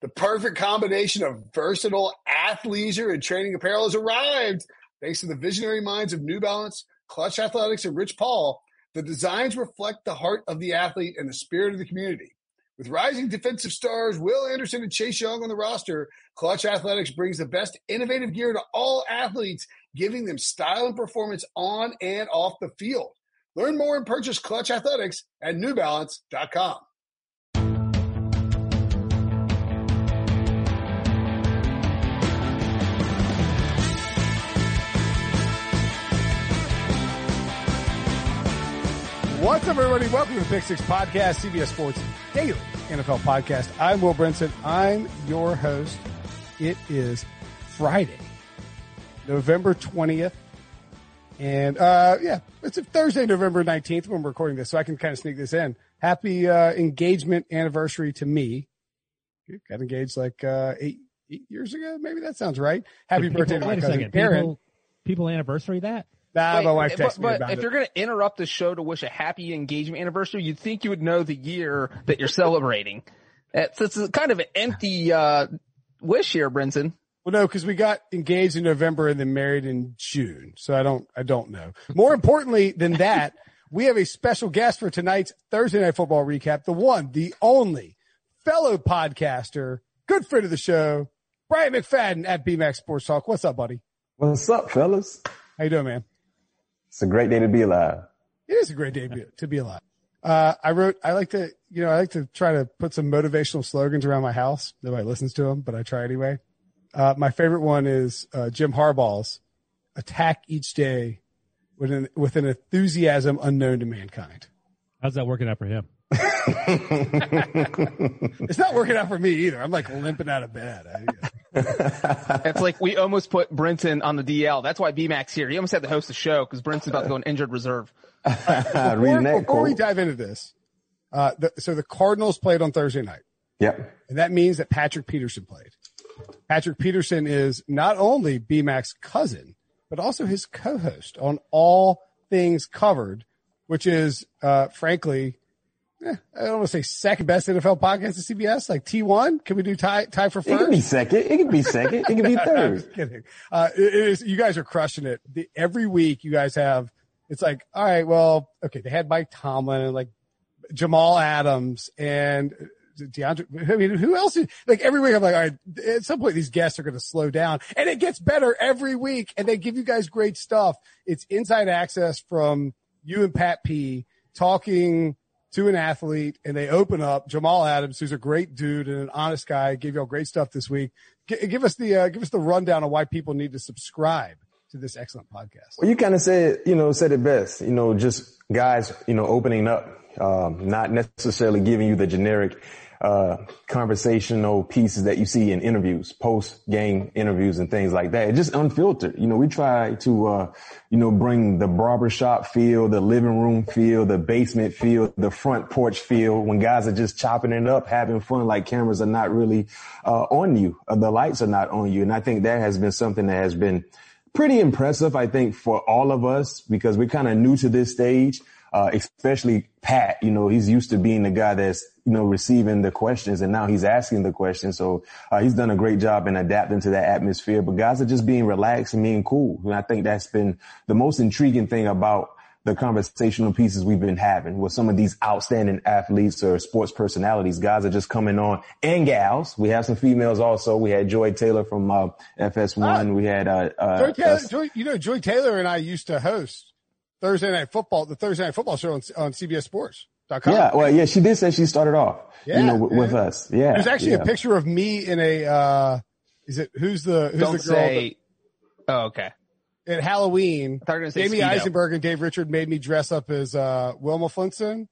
The perfect combination of versatile athleisure and training apparel has arrived. Thanks to the visionary minds of New Balance, Clutch Athletics, and Rich Paul, the designs reflect the heart of the athlete and the spirit of the community. With rising defensive stars Will Anderson and Chase Young on the roster, Clutch Athletics brings the best innovative gear to all athletes, giving them style and performance on and off the field. Learn more and purchase Clutch Athletics at newbalance.com. What's up, everybody? Welcome to the Pick Six Podcast, CBS Sports Daily NFL Podcast. I'm Will Brinson. I'm your host. It is Friday, November 20th. And, it's a Thursday, November 19th when we're recording this, so I can kind of sneak this in. Happy engagement anniversary to me. Got engaged like 8 years ago. Maybe that sounds right. Happy birthday to my cousin Aaron. People anniversary that? Nah, my wife texted me but about it. if you're going to interrupt the show to wish a happy engagement anniversary, you'd think you would know the year that you're celebrating. It's kind of an empty wish here, Brinson. Well, no, because we got engaged in November and then married in June. So I don't know. More importantly than that, we have a special guest for tonight's Thursday Night Football recap. The one, the only fellow podcaster, good friend of the show, Brian McFadden at BMAX Sports Talk. What's up, buddy? What's up, fellas? How you doing, man? It's a great day to be alive. It is a great day to be alive. I like to try to put some motivational slogans around my house. Nobody listens to them, but I try anyway. My favorite one is Jim Harbaugh's attack each day with an enthusiasm unknown to mankind. How's that working out for him? It's not working out for me either. I'm like limping out of bed. It's like we almost put Brinson on the DL. That's why BMAC's here. He almost had to host the show because Brinson's about to go on injured reserve. Before we dive into this, so the Cardinals played on Thursday night. Yep. And that means that Patrick Peterson played. Patrick Peterson is not only BMAC's cousin, but also his co-host on All Things Covered, which is, frankly, I don't want to say second best NFL podcast at CBS, like T1. Can we do tie for first? It can be second. It can be second. It can be third. I'm just kidding. It is, you guys are crushing it. Every week you guys have, it's like, all right, well, okay. They had Mike Tomlin and like Jamal Adams and DeAndre. I mean, who else? Like every week I'm like, all right, at some point these guests are going to slow down, and it gets better every week. And they give you guys great stuff. It's inside access from you and Pat P talking to an athlete, and they open up. Jamal Adams, who's a great dude and an honest guy, gave y'all great stuff this week. Give us the rundown of why people need to subscribe to this excellent podcast. Well, you kind of said it best, just guys, opening up, not necessarily giving you the generic, conversational pieces that you see in interviews, post-game interviews and things like that. It's just unfiltered. We try to, bring the barbershop feel, the living room feel, the basement feel, the front porch feel when guys are just chopping it up, having fun, like cameras are not really, on you. The lights are not on you. And I think that has been something that has been pretty impressive, I think, for all of us because we're kind of new to this stage. Especially Pat, he's used to being the guy that's, receiving the questions and now he's asking the questions. So, he's done a great job in adapting to that atmosphere, but guys are just being relaxed and being cool. And I think that's been the most intriguing thing about the conversational pieces we've been having with some of these outstanding athletes or sports personalities. Guys are just coming on, and gals. We have some females also. We had Joy Taylor from, FS1. We had, Joy Taylor and I used to host the Thursday Night Football show on CBSSports.com. Yeah, well, yeah, she did say she started off, with us. Yeah. There's actually a picture of me in a, who's the girl? Oh, okay. At Halloween, Jamie Speedo. Eisenberg and Dave Richard made me dress up as, Wilma Flintstone.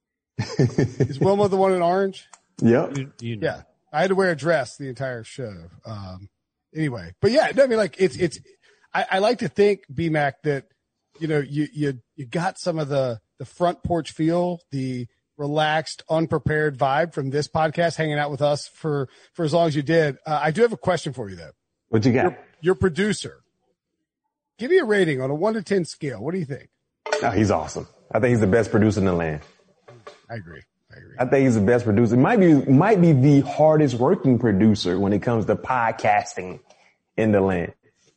Is Wilma the one in orange? Yep. Yeah. I had to wear a dress the entire show. Anyway, but yeah, I mean, like I like to think, BMAC, that, you got some of the front porch feel, the relaxed, unprepared vibe from this podcast, hanging out with us for as long as you did. I do have a question for you though. What you got? Your producer. Give me a rating on a 1 to 10 scale. What do you think? Oh, he's awesome. I think he's the best producer in the land. I agree. I think he's the best producer. Might be the hardest working producer when it comes to podcasting in the land.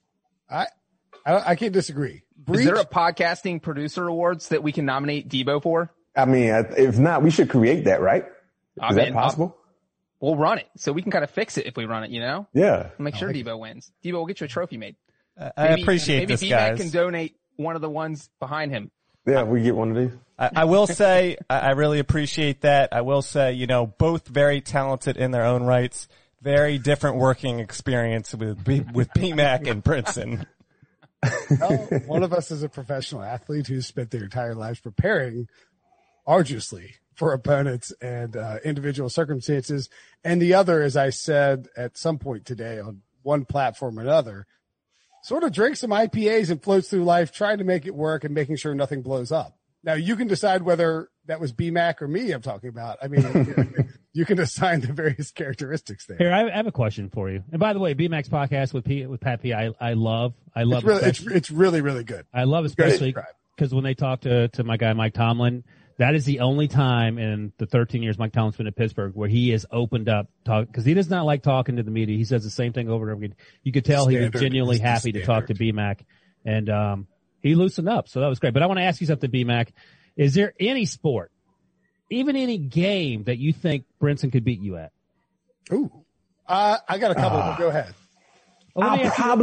I can't disagree. Is there a podcasting producer awards that we can nominate Debo for? I mean, if not, we should create that, right? Is that possible? We'll run it so we can kind of fix it if we run it, you know? Yeah. We'll make sure Debo wins. Debo will get you a trophy made. I appreciate this, maybe guys. Maybe can donate one of the ones behind him. Yeah, we get one of these. I will say, I really appreciate that. I will say, you know, both very talented in their own rights, very different working experience with BMAC and Brinson. Well, one of us is a professional athlete who's spent their entire lives preparing arduously for opponents and individual circumstances. And the other, as I said at some point today on one platform or another, sort of drinks some IPAs and floats through life trying to make it work and making sure nothing blows up. Now, you can decide whether that was BMAC or me I'm talking about. I mean, you can assign the various characteristics there. Here, I have a question for you. And by the way, BMAC's podcast with Pat P, I love. It's really, really good. I love especially because when they talk to my guy Mike Tomlin, that is the only time in the 13 years Mike Tomlin's been at Pittsburgh where he has opened up because he does not like talking to the media. He says the same thing over and over again. You could tell he was genuinely happy to talk to BMAC, and he loosened up. So that was great. But I want to ask you something, BMAC. Is there any sport, even any game that you think Brinson could beat you at? Ooh, I got a couple, but go ahead. Well,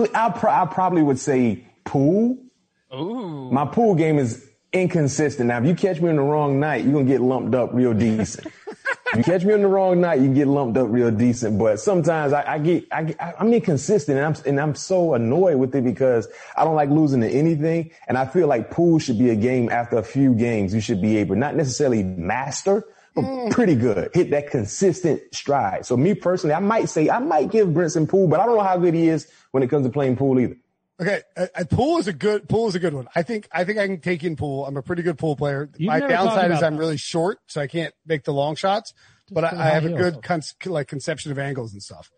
I probably would say pool. Ooh. My pool game is inconsistent. Now, if you catch me on the wrong night, you're going to get lumped up real decent. If you catch me on the wrong night, you get lumped up real decent. But sometimes I'm inconsistent and I'm so annoyed with it because I don't like losing to anything. And I feel like pool should be a game after a few games. You should be able, not necessarily master, but pretty good. Hit that consistent stride. So me personally, I might give Brinson pool, but I don't know how good he is when it comes to playing pool either. Okay, pool is a good one. I think I can take in pool. I'm a pretty good pool player. My downside is I'm really short, so I can't make the long shots. But I have a good conception of angles and stuff.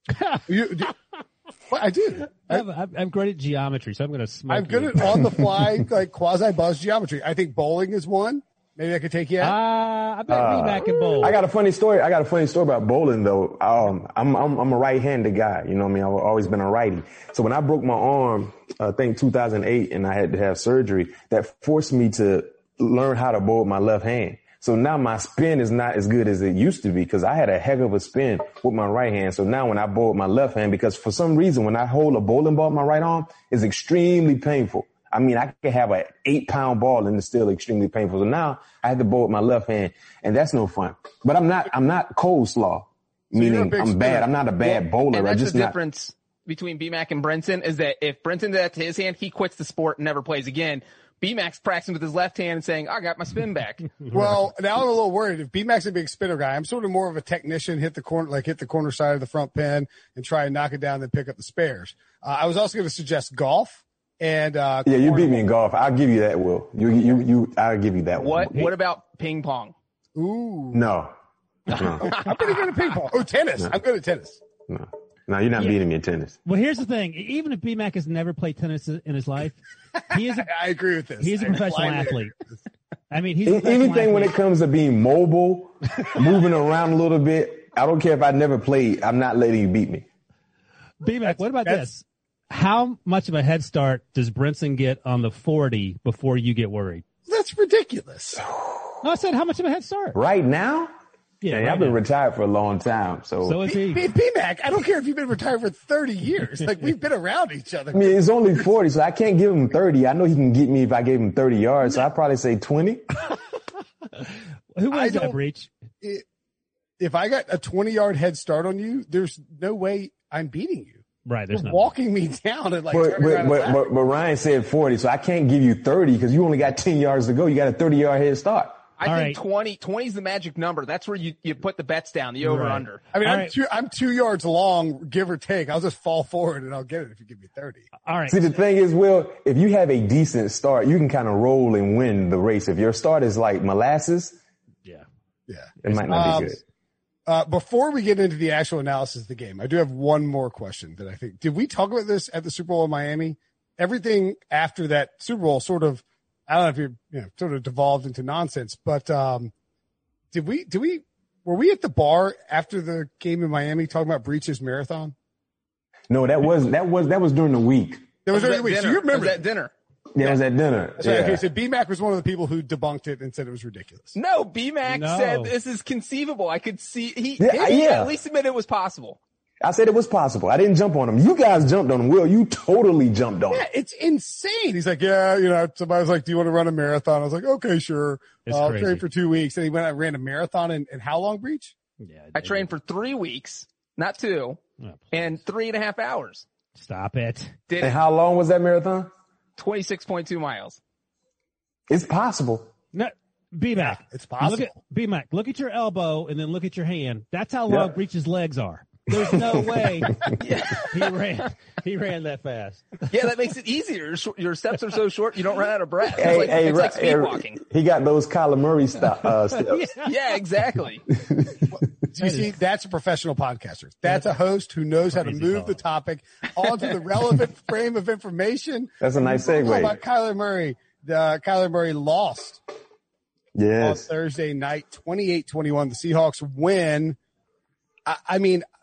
What I do? I'm great at geometry, so I'm going to smoke. I'm good at on the fly quasi buzz geometry. I think bowling is one. Maybe I could take you out. I bet BMAC can bowl. I got a funny story about bowling though. I'm a right-handed guy. You know what I mean? I've always been a righty. So when I broke my arm, I think 2008, and I had to have surgery, that forced me to learn how to bowl with my left hand. So now my spin is not as good as it used to be because I had a heck of a spin with my right hand. So now when I bowl with my left hand, because for some reason when I hold a bowling ball with my right arm, it's extremely painful. I mean, I could have an 8-pound ball and it's still extremely painful. So now I have to bowl with my left hand, and that's no fun. But I'm not coleslaw, meaning I'm bad. I'm not a bad bowler. And that's the difference between BMAC and Brinson is that if Brinson did that to his hand, he quits the sport and never plays again. BMAC's practicing with his left hand and saying, I got my spin back. Well, now I'm a little worried. If BMAC's a big spinner guy, I'm sort of more of a technician, hit the corner side of the front pin and try and knock it down, then pick up the spares. I was also going to suggest golf. And you beat me in golf. I'll give you that, Will. I'll give you that one. What about ping pong? Ooh. No. I'm pretty good at ping pong. Oh, tennis. No. I'm good at tennis. No, you're not beating me in tennis. Well, here's the thing. Even if BMAC has never played tennis in his life, he is. I agree with this. He's a professional athlete. I mean, he's anything when it comes to being mobile, moving around a little bit. I don't care if I never played. I'm not letting you beat me. BMAC, what about this? How much of a head start does Brinson get on the 40 before you get worried? That's ridiculous. No, I said how much of a head start? Right now? Yeah, I've been retired for a long time. So is he. BMAC, I don't care if you've been retired for 30 years. Like, we've been around each other. I mean, it's only 40, so I can't give him 30. I know he can get me if I gave him 30 yards, so I'd probably say 20. Who wins that, Breach? If I got a 20-yard head start on you, there's no way I'm beating you. Right, there's no walking me down and but Ryan said 40, so I can't give you 30 because you only got 10 yards to go. You got a 30-yard head start. I think 20 is the magic number. That's where you put the bets down, the over under. I mean, I'm 2 yards long, give or take. I'll just fall forward and I'll get it if you give me 30. All right. See, the thing is, Will, if you have a decent start, you can kind of roll and win the race. If your start is like molasses, it might not be good. Before we get into the actual analysis of the game, I do have one more question that I think, did we talk about this at the Super Bowl in Miami? Everything after that Super Bowl sort of, I don't know if sort of devolved into nonsense, but, were we at the bar after the game in Miami talking about Breach's marathon? No, that was during the week. That was during the week. So you remember that dinner? Yeah, it was at dinner. That's right. Okay, so BMAC was one of the people who debunked it and said it was ridiculous. No, BMAC said this is conceivable. I could see he at least admitted it was possible. I said it was possible. I didn't jump on him. You guys jumped on him. Will, you totally jumped on him. Yeah, it's insane. He's like, yeah, somebody was like, do you want to run a marathon? I was like, okay, sure. I'll train for 2 weeks. And he went out and ran a marathon in how long, Breach? Yeah, I trained for 3 weeks, not 2, and 3.5 hours. Stop it. And how long was that marathon? 26.2 miles. It's possible. No, BMAC. It's possible. BMAC, look at your elbow and then look at your hand. That's how long Breach's legs are. There's no way he ran that fast. Yeah, that makes it easier. Your steps are so short, you don't run out of breath. It's like speed walking. He got those Kyler Murray steps. Yeah, exactly. You see, that's a professional podcaster. That's a host who knows how to move the topic onto the relevant frame of information. That's a nice segue. About Kyler Murray. Kyler Murray lost on Thursday night, 28-21. The Seahawks win. I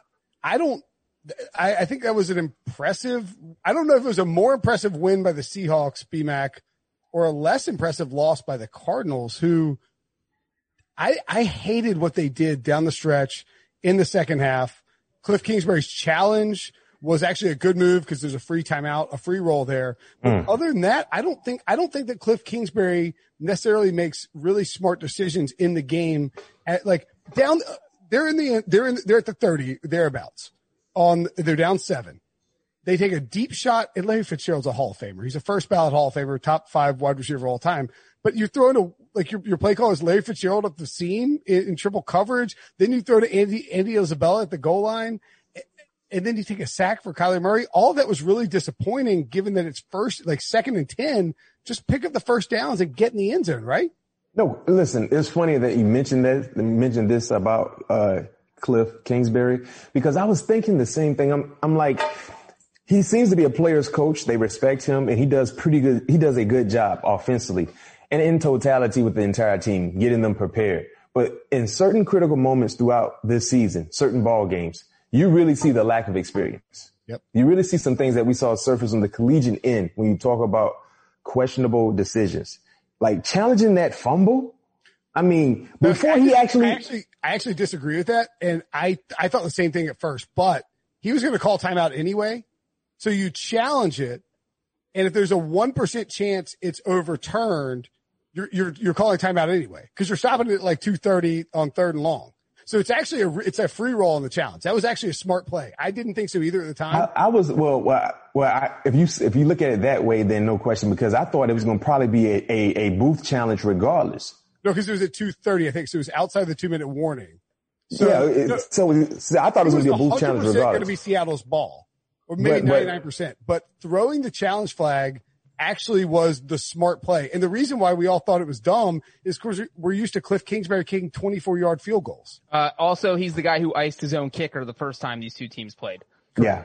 think that was an impressive, I don't know if it was a more impressive win by the Seahawks, BMAC, or a less impressive loss by the Cardinals, who I hated what they did down the stretch in the second half. Cliff Kingsbury's challenge was actually a good move because there's a free timeout, a free roll there. But other than that, I don't think that Cliff Kingsbury necessarily makes really smart decisions in the game they're at the 30 thereabouts. They're down 7. They take a deep shot, and Larry Fitzgerald's a Hall of Famer. He's a first ballot Hall of Famer, top 5 wide receiver of all time. But you're throwing your play call is Larry Fitzgerald up the seam in triple coverage. Then you throw to Andy Isabella at the goal line, and then you take a sack for Kyler Murray. All that was really disappointing, given that it's second and 10. Just pick up the first downs and get in the end zone, right? No, listen, it's funny that you mentioned this about Cliff Kingsbury, because I was thinking the same thing. I'm like, he seems to be a player's coach. They respect him, and he does a good job offensively and in totality with the entire team, getting them prepared. But in certain critical moments throughout this season, certain ball games, you really see the lack of experience. Yep. You really see some things that we saw surface on the collegiate end when you talk about questionable decisions. Like challenging that fumble. I mean, before I actually disagree with that. And I thought the same thing at first, but he was going to call timeout anyway. So you challenge it. And if there's a 1% chance it's overturned, you're calling timeout anyway, because you're stopping it at like 2:30 on 3rd and long. So it's actually it's a free roll on the challenge. That was actually a smart play. I didn't think so either at the time. If you look at it that way, then no question, because I thought it was going to probably be a booth challenge regardless. No, because it was at 2:30, I think. So it was outside the 2-minute warning. So, I thought it was going to be a booth challenge regardless. It's going to be Seattle's ball, or maybe 99%. But throwing the challenge flag actually was the smart play. And the reason why we all thought it was dumb is because we're used to Cliff Kingsbury kicking 24-yard field goals. Also, he's the guy who iced his own kicker the first time these two teams played. Yeah.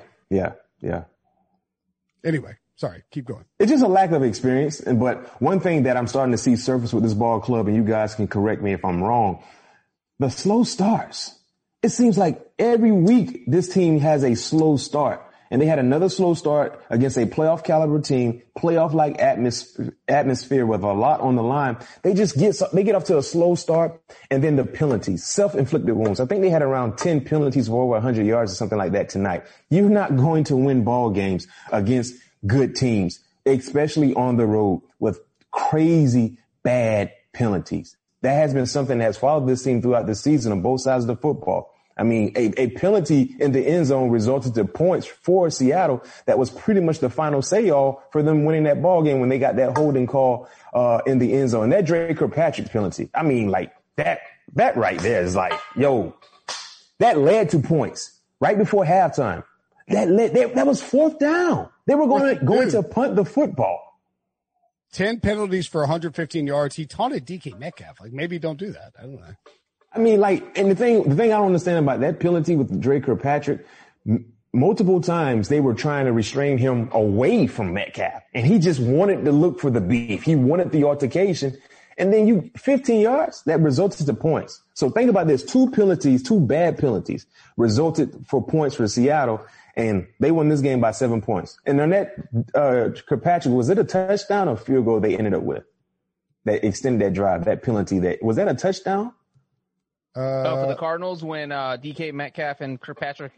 Anyway, sorry, keep going. It's just a lack of experience. But one thing that I'm starting to see surface with this ball club, and you guys can correct me if I'm wrong, the slow starts. It seems like every week this team has a slow start. And they had another slow start against a playoff caliber team, playoff-like atmosphere with a lot on the line. They get off to a slow start, and then the penalties, self-inflicted wounds. I think they had around 10 penalties for over 100 yards or something like that tonight. You're not going to win ball games against good teams, especially on the road with crazy bad penalties. That has been something that's followed this team throughout the season on both sides of the football. I mean, a penalty in the end zone resulted to points for Seattle that was pretty much the final say-all for them winning that ball game when they got that holding call in the end zone. And that Dre Kirkpatrick penalty, I mean, like that right there is like, yo, that led to points right before halftime. That was 4th down. They were going to punt the football. 10 penalties for 115 yards. He taunted DK Metcalf. Like, maybe don't do that. I don't know. I mean, and the thing I don't understand about that penalty with Dre Kirkpatrick, multiple times they were trying to restrain him away from Metcalf, and he just wanted to look for the beef. He wanted the altercation, And then 15 yards, that resulted to points. So think about this. 2 bad penalties resulted for points for Seattle, and they won this game by 7 points. And on that, Kirkpatrick, was it a touchdown or field goal they ended up with? That extended that drive, that penalty, was that a touchdown? For the Cardinals when DK Metcalf and Kirkpatrick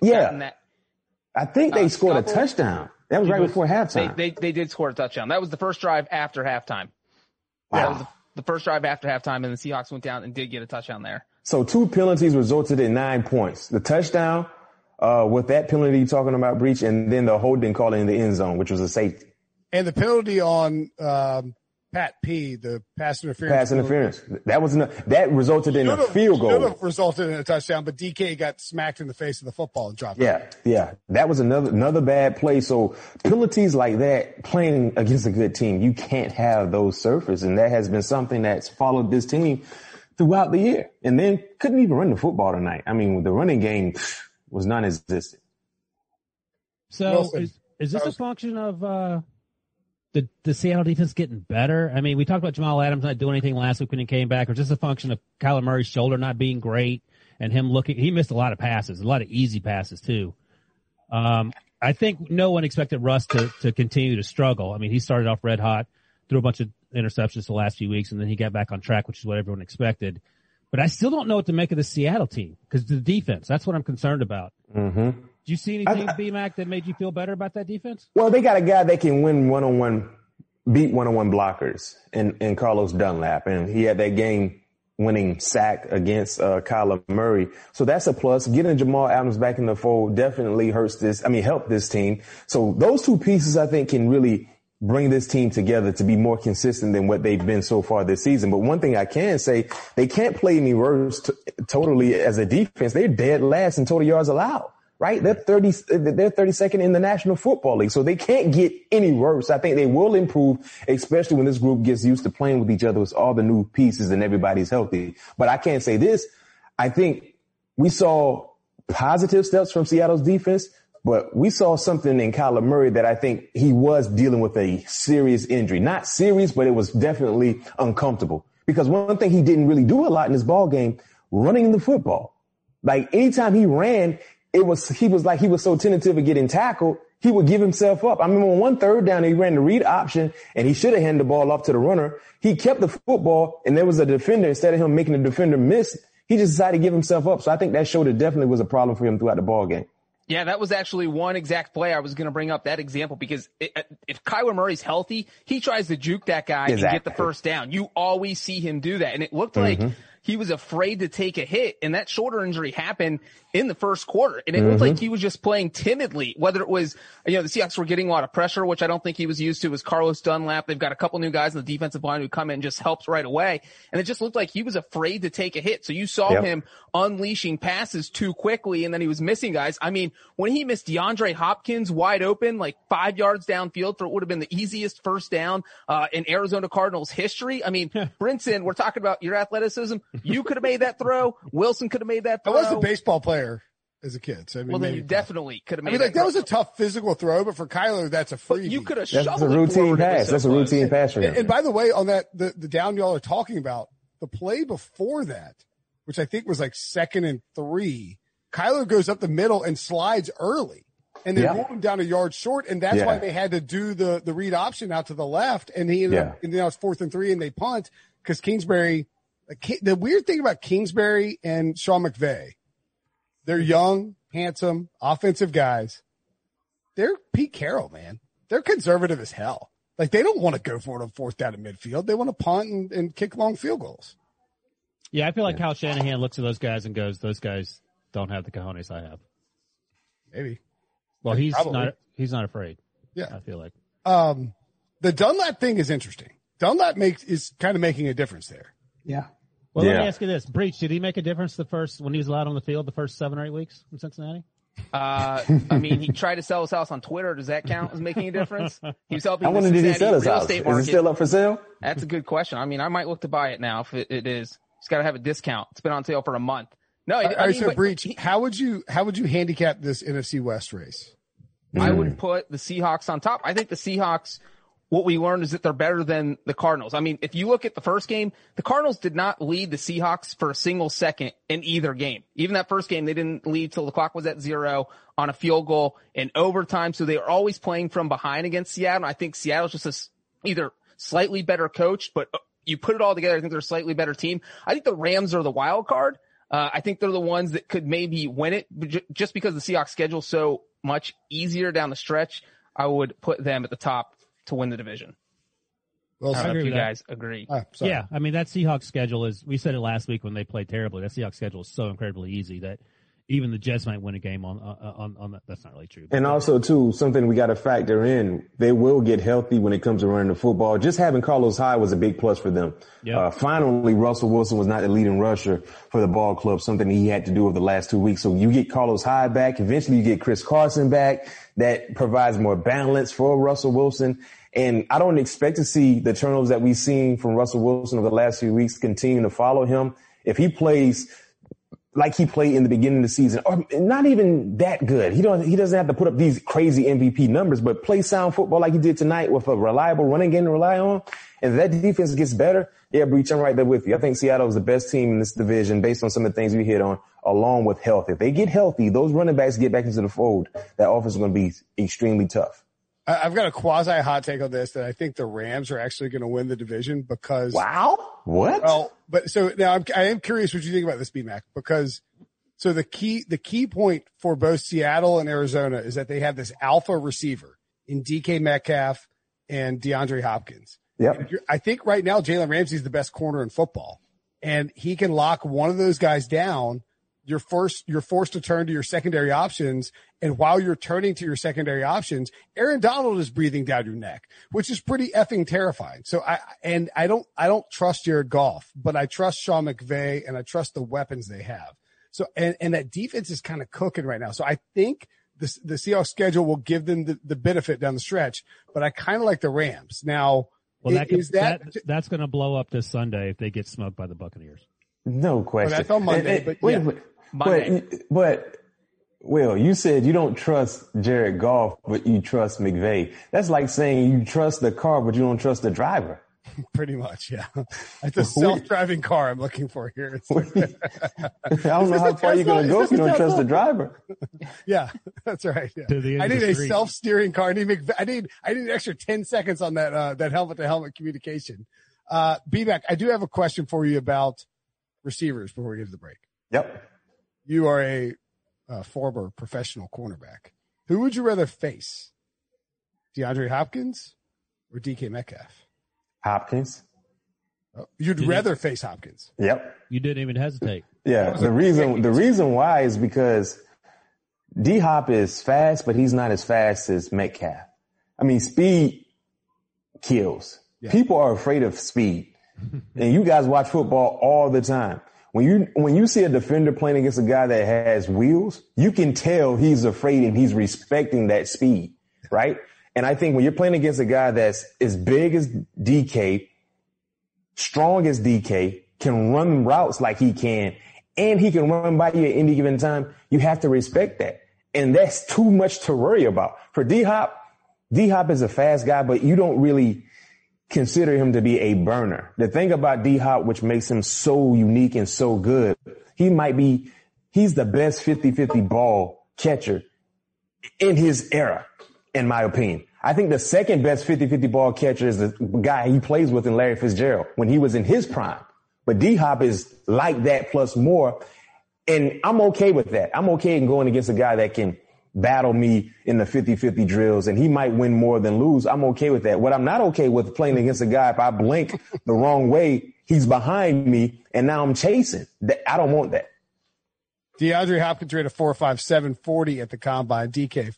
I think they scored a touchdown. That was right before halftime. They did score a touchdown. That was the first drive after halftime. Wow. That was the first drive after halftime, and the Seahawks went down and did get a touchdown there. So 2 penalties resulted in 9 points. The touchdown with that penalty you're talking about, Breach, and then the holding call in the end zone, which was a safety. And the penalty on Pat P, the pass interference. Pass interference. That resulted in a field goal. Should have resulted in a touchdown, but DK got smacked in the face of the football and dropped it. Yeah. That was another bad play. So penalties like that, playing against a good team, you can't have those surface. And that has been something that's followed this team throughout the year. And then couldn't even run the football tonight. I mean, the running game was non-existent. So is this a function of the Seattle defense getting better? I mean, we talked about Jamal Adams not doing anything last week when he came back, or just a function of Kyler Murray's shoulder not being great and him he missed a lot of passes, a lot of easy passes too. I think no one expected Russ to continue to struggle. I mean, he started off red hot, threw a bunch of interceptions the last few weeks, and then he got back on track, which is what everyone expected. But I still don't know what to make of the Seattle team because the defense, that's what I'm concerned about. Mm-hmm. Did you see anything, B-Mac, that made you feel better about that defense? Well, they got a guy that can win beat one-on-one blockers in Carlos Dunlap, and he had that game-winning sack against Kyler Murray. So that's a plus. Getting Jamal Adams back in the fold definitely helped this team. So those 2 pieces, I think, can really bring this team together to be more consistent than what they've been so far this season. But one thing I can say, they can't play any worse totally as a defense. They're dead last in total yards allowed. Right? They're 32nd in the National Football League. So they can't get any worse. I think they will improve, especially when this group gets used to playing with each other with all the new pieces and everybody's healthy. But I can't say this. I think we saw positive steps from Seattle's defense, but we saw something in Kyler Murray that I think he was dealing with a serious injury. Not serious, but it was definitely uncomfortable. Because one thing he didn't really do a lot in this ball game, running the football. Like anytime he ran, he was so tentative of getting tackled, he would give himself up. I remember on 1 third down, he ran the read option and he should have handed the ball off to the runner. He kept the football and there was a defender. Instead of him making the defender miss, he just decided to give himself up. So I think that shoulder definitely was a problem for him throughout the ball game. Yeah, that was actually one exact play I was going to bring up, that example, because if Kyler Murray's healthy, he tries to juke that guy and get the first down. You always see him do that. And it looked like he was afraid to take a hit, and that shoulder injury happened in the first quarter. And it looked like he was just playing timidly, whether it was, the Seahawks were getting a lot of pressure, which I don't think he was used to, was Carlos Dunlap. They've got a couple new guys in the defensive line who come in and just helps right away. And it just looked like he was afraid to take a hit. So you saw him unleashing passes too quickly, and then he was missing guys. I mean, when he missed DeAndre Hopkins wide open, like 5 yards downfield for what would have been the easiest first down in Arizona Cardinals history. I mean, Brinson, we're talking about your athleticism. You could have made that throw. Wilson could have made that throw. I was a baseball player as a kid. So I mean, well, then you definitely could have made that was a tough physical throw, but for Kyler, that's a freebie. You could have shoveled That's a routine pass. That's a routine pass for him. And by the way, on that, the down y'all are talking about, the play before that, which I think was like 2nd and 3, Kyler goes up the middle and slides early. And they rolled him down a yard short, and that's why they had to do the read option out to the left. And he ended up, and now it's 4th and 3, and they punt because Kingsbury. The weird thing about Kingsbury and Sean McVay, they're young, handsome, offensive guys. They're Pete Carroll, man. They're conservative as hell. Like, they don't want to go for it on 4th down at midfield. They want to punt and kick long field goals. Yeah, I feel like Kyle Shanahan looks at those guys and goes, those guys don't have the cojones I have. Maybe. Well, he's not afraid. Yeah. I feel like. The Dunlap thing is interesting. Dunlap is kind of making a difference there. Yeah. Well, let me ask you this. Breach, did he make a difference when he was allowed on the field the first 7 or 8 weeks in Cincinnati? I mean, he tried to sell his house on Twitter. Does that count as making a difference? He was helping the Cincinnati did he sell his real house? Estate market. Is it still up for sale? That's a good question. I mean, I might look to buy it now if it is. He's got to have a discount. It's been on sale for a month. No, Breach, how would you handicap this NFC West race? I would put the Seahawks on top. I think the Seahawks what we learned is that they're better than the Cardinals. I mean, if you look at the first game, the Cardinals did not lead the Seahawks for a single second in either game. Even that first game, they didn't lead till the clock was at 0 on a field goal in overtime. So they were always playing from behind against Seattle. I think Seattle's just either slightly better coached, but you put it all together, I think they're a slightly better team. I think the Rams are the wild card. I think they're the ones that could maybe win it, but just because the Seahawks schedule so much easier down the stretch, I would put them at the top to win the division. Well, I don't know if you guys agree. Yeah, I mean, that Seahawks schedule is, we said it last week when they played terribly, that Seahawks schedule is so incredibly easy that even the Jets might win a game on that. That's not really true. And also, too, something we got to factor in, they will get healthy when it comes to running the football. Just having Carlos Hyde was a big plus for them. Yep. Finally, Russell Wilson was not the leading rusher for the ball club, something he had to do over the last 2 weeks. So you get Carlos Hyde back. Eventually, you get Chris Carson back. That provides more balance for Russell Wilson. And I don't expect to see the turnovers that we've seen from Russell Wilson over the last few weeks continue to follow him. If he plays like he played in the beginning of the season, or not even that good, he doesn't have to put up these crazy MVP numbers, but play sound football like he did tonight with a reliable running game to rely on. And if that defense gets better, yeah, Breach, I'm right there with you. I think Seattle is the best team in this division based on some of the things we hit on, along with health. If they get healthy, those running backs get back into the fold, that offense is going to be extremely tough. I've got a quasi hot take on this that I think the Rams are actually going to win the division because. Wow. What? Well, but so now I am curious what you think about this, BMAC, because so the key point for both Seattle and Arizona is that they have this alpha receiver in DK Metcalf and DeAndre Hopkins. Yep. I think right now Jalen Ramsey is the best corner in football, and he can lock one of those guys down. You're forced to turn to your secondary options. And while you're turning to your secondary options, Aaron Donald is breathing down your neck, which is pretty effing terrifying. So I don't trust Jared Goff, but I trust Sean McVay and I trust the weapons they have. So, and that defense is kind of cooking right now. So I think the Seahawks schedule will give them the benefit down the stretch, but I kind of like the Rams. Now, well, that's going to blow up this Sunday if they get smoked by the Buccaneers. No question. Well, that's on Monday, but wait, yeah. But Will, you said you don't trust Jared Goff, but you trust McVay. That's like saying you trust the car, but you don't trust the driver. Pretty much, yeah. It's a self-driving car I'm looking for here. I don't know how far you're going to go if you don't trust the driver. Yeah, that's right. Yeah. I need a self-steering car. I need an extra 10 seconds on that helmet-to-helmet communication. B-Mac, I do have a question for you about receivers before we get to the break. Yep. You are a former professional cornerback. Who would you rather face, DeAndre Hopkins or DK Metcalf? Hopkins. Oh, you'd rather face Hopkins. Yep. You didn't even hesitate. Yeah. The reason why is because D-Hop is fast, but he's not as fast as Metcalf. I mean, speed kills. Yeah. People are afraid of speed. And you guys watch football all the time. When you see a defender playing against a guy that has wheels, you can tell he's afraid and he's respecting that speed, right? And I think when you're playing against a guy that's as big as DK, strong as DK, can run routes like he can, and he can run by you at any given time, you have to respect that. And that's too much to worry about. For D-Hop is a fast guy, but you don't really consider him to be a burner. The thing about D-Hop, which makes him so unique and so good, he's the best 50-50 ball catcher in his era, in my opinion. I think the second best 50-50 ball catcher is the guy he plays with in Larry Fitzgerald when he was in his prime. But D-Hop is like that plus more. And I'm okay with that. I'm okay in going against a guy that can battle me in the 50-50 drills, and he might win more than lose. I'm okay with that. What I'm not okay with playing against a guy, if I blink the wrong way, he's behind me, and now I'm chasing. I don't want that. DeAndre Hopkins rated 4.57 40 at the combine. DK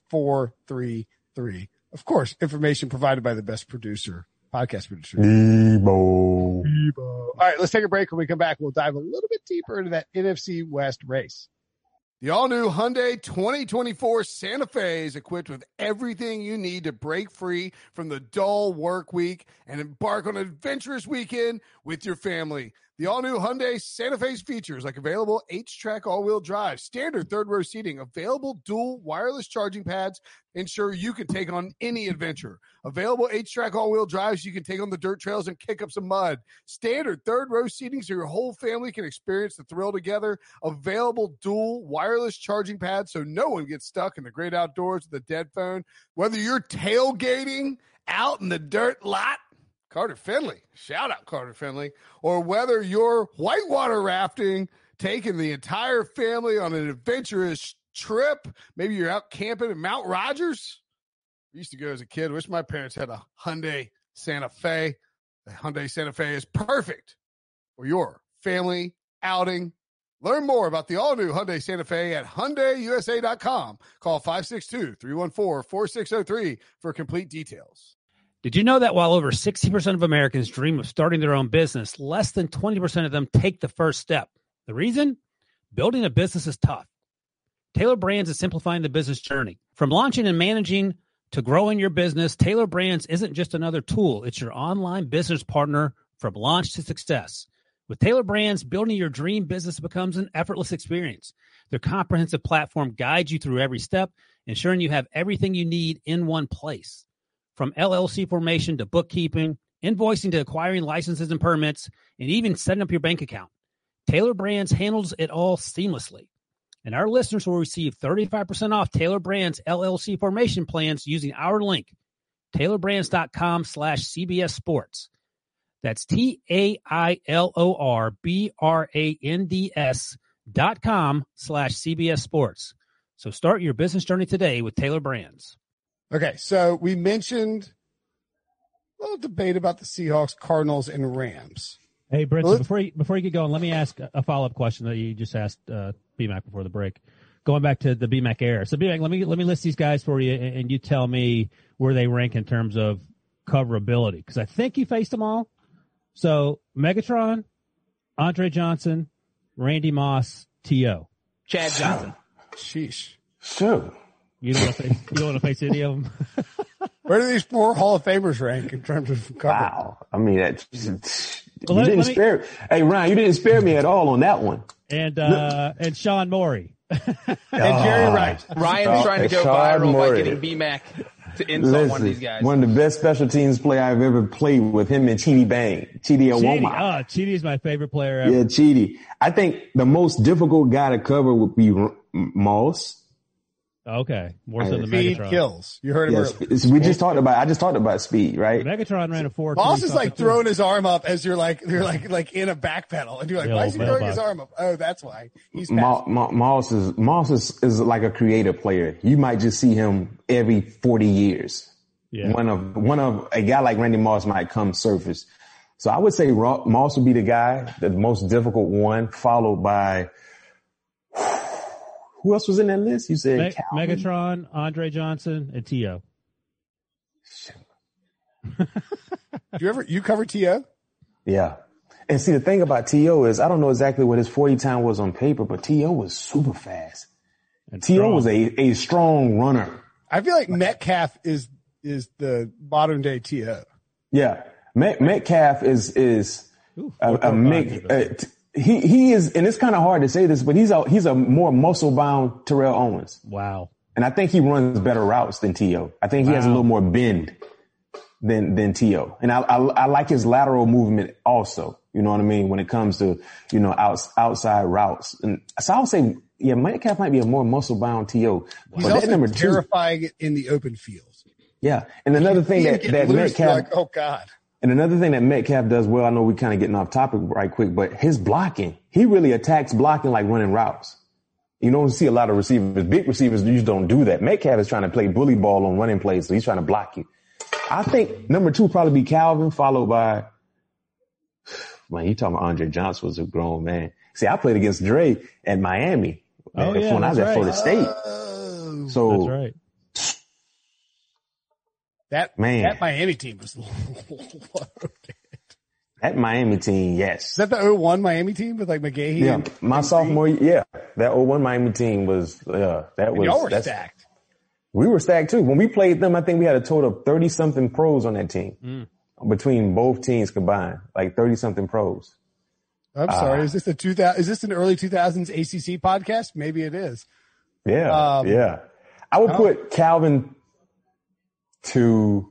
4.33. Of course, information provided by the best podcast producer. Debo. All right, let's take a break. When we come back, we'll dive a little bit deeper into that NFC West race. The all-new Hyundai 2024 Santa Fe is equipped with everything you need to break free from the dull work week and embark on an adventurous weekend with your family. The all-new Hyundai Santa Fe's features like available H-Track all-wheel drive, standard third-row seating, available dual wireless charging pads, ensure you can take on any adventure. Available H-Track all-wheel drives, you can take on the dirt trails and kick up some mud. Standard third-row seating so your whole family can experience the thrill together. Available dual wireless charging pads so no one gets stuck in the great outdoors with a dead phone. Whether you're tailgating out in the dirt lot, Carter Finley, shout out Carter Finley, or whether you're whitewater rafting, taking the entire family on an adventurous trip, maybe you're out camping in Mount Rogers. I used to go as a kid. Wish my parents had a Hyundai Santa Fe. The Hyundai Santa Fe is perfect for your family outing. Learn more about the all-new Hyundai Santa Fe at HyundaiUSA.com. Call 562-314-4603 for complete details. Did you know that while over 60% of Americans dream of starting their own business, less than 20% of them take the first step? The reason? Building a business is tough. Taylor Brands is simplifying the business journey. From launching and managing to growing your business, Taylor Brands isn't just another tool. It's your online business partner from launch to success. With Taylor Brands, building your dream business becomes an effortless experience. Their comprehensive platform guides you through every step, ensuring you have everything you need in one place. From LLC formation to bookkeeping, invoicing to acquiring licenses and permits, and even setting up your bank account, Taylor Brands handles it all seamlessly. And our listeners will receive 35% off Taylor Brands LLC formation plans using our link, taylorbrands.com/CBS Sports. That's TAILORBRANDS.com/CBS Sports. So start your business journey today with Taylor Brands. Okay, so we mentioned a little debate about the Seahawks, Cardinals, and Rams. Hey, Brinson, before you get going, let me ask a follow-up question that you just asked BMAC before the break. Going back to the BMAC era. So, BMAC, let me list these guys for you, and you tell me where they rank in terms of coverability, because I think you faced them all. So, Megatron, Andre Johnson, Randy Moss, T.O. Chad Johnson. Sheesh. Sure. You don't want to face any of them? Where do these four Hall of Famers rank in terms of cover? Wow. I mean, spare. Hey, Ryan, you didn't spare me at all on that one. And Sean Morey. And Jerry Rice. Ryan's trying to go viral by getting BMAC to insult one of these guys. One of the best special teams player I've ever played with, him and Chidi Bang. Chidi Awoma. Chidi is my favorite player ever. Yeah, Chidi. I think the most difficult guy to cover would be Moss. Okay. More so than Speed Megatron. kills. You heard him earlier. I just talked about speed, right? Megatron ran a 4. Moss is like throwing his arm up as you're like in a back pedal, and you're like, why is he throwing his arm up? Oh, that's why. He's fast. Moss is like a creative player. You might just see him every 40 years. Yeah. One of a guy like Randy Moss might come surface. So I would say Moss would be the guy, the most difficult one, followed by. Who else was in that list? You said Megatron, Andre Johnson, and T.O. You cover T.O.? Yeah. And see, the thing about T.O. is I don't know exactly what his 40 time was on paper, but T.O. was super fast. T.O. was a strong runner. I feel like Metcalf is the modern day T.O. Yeah. Metcalf is a mix. He is, and it's kind of hard to say this, but he's a more muscle-bound Terrell Owens. Wow. And I think he runs better routes than T.O. I think he has a little more bend than T.O. And I like his lateral movement also. You know what I mean? When it comes to, outside routes. And so I would say, yeah, Metcalf might be a more muscle-bound T.O. He's also terrifying in the open field. Yeah. And another thing that Metcalf, like, oh God. And another thing that Metcalf does well, I know we're kind of getting off topic right quick, but his blocking, he really attacks blocking like running routes. You don't see a lot of receivers. Big receivers usually don't do that. Metcalf is trying to play bully ball on running plays, so he's trying to block you. I think number 2 probably be Calvin, followed by, man, you talking about Andre Johnson was a grown man. See, I played against Dre at Miami when I was at Florida State. So that's right. That Miami team was loaded. That Miami team, yes. Is that the 01 Miami team with like McGahee? Yeah, my sophomore year. Yeah, that 01 Miami team was, y'all were stacked. We were stacked too. When we played them, I think we had a total of 30-something pros on that team. Between both teams combined, like 30-something pros. I'm sorry. Is this an early 2000s ACC podcast? Maybe it is. Yeah. Yeah. I would put Calvin to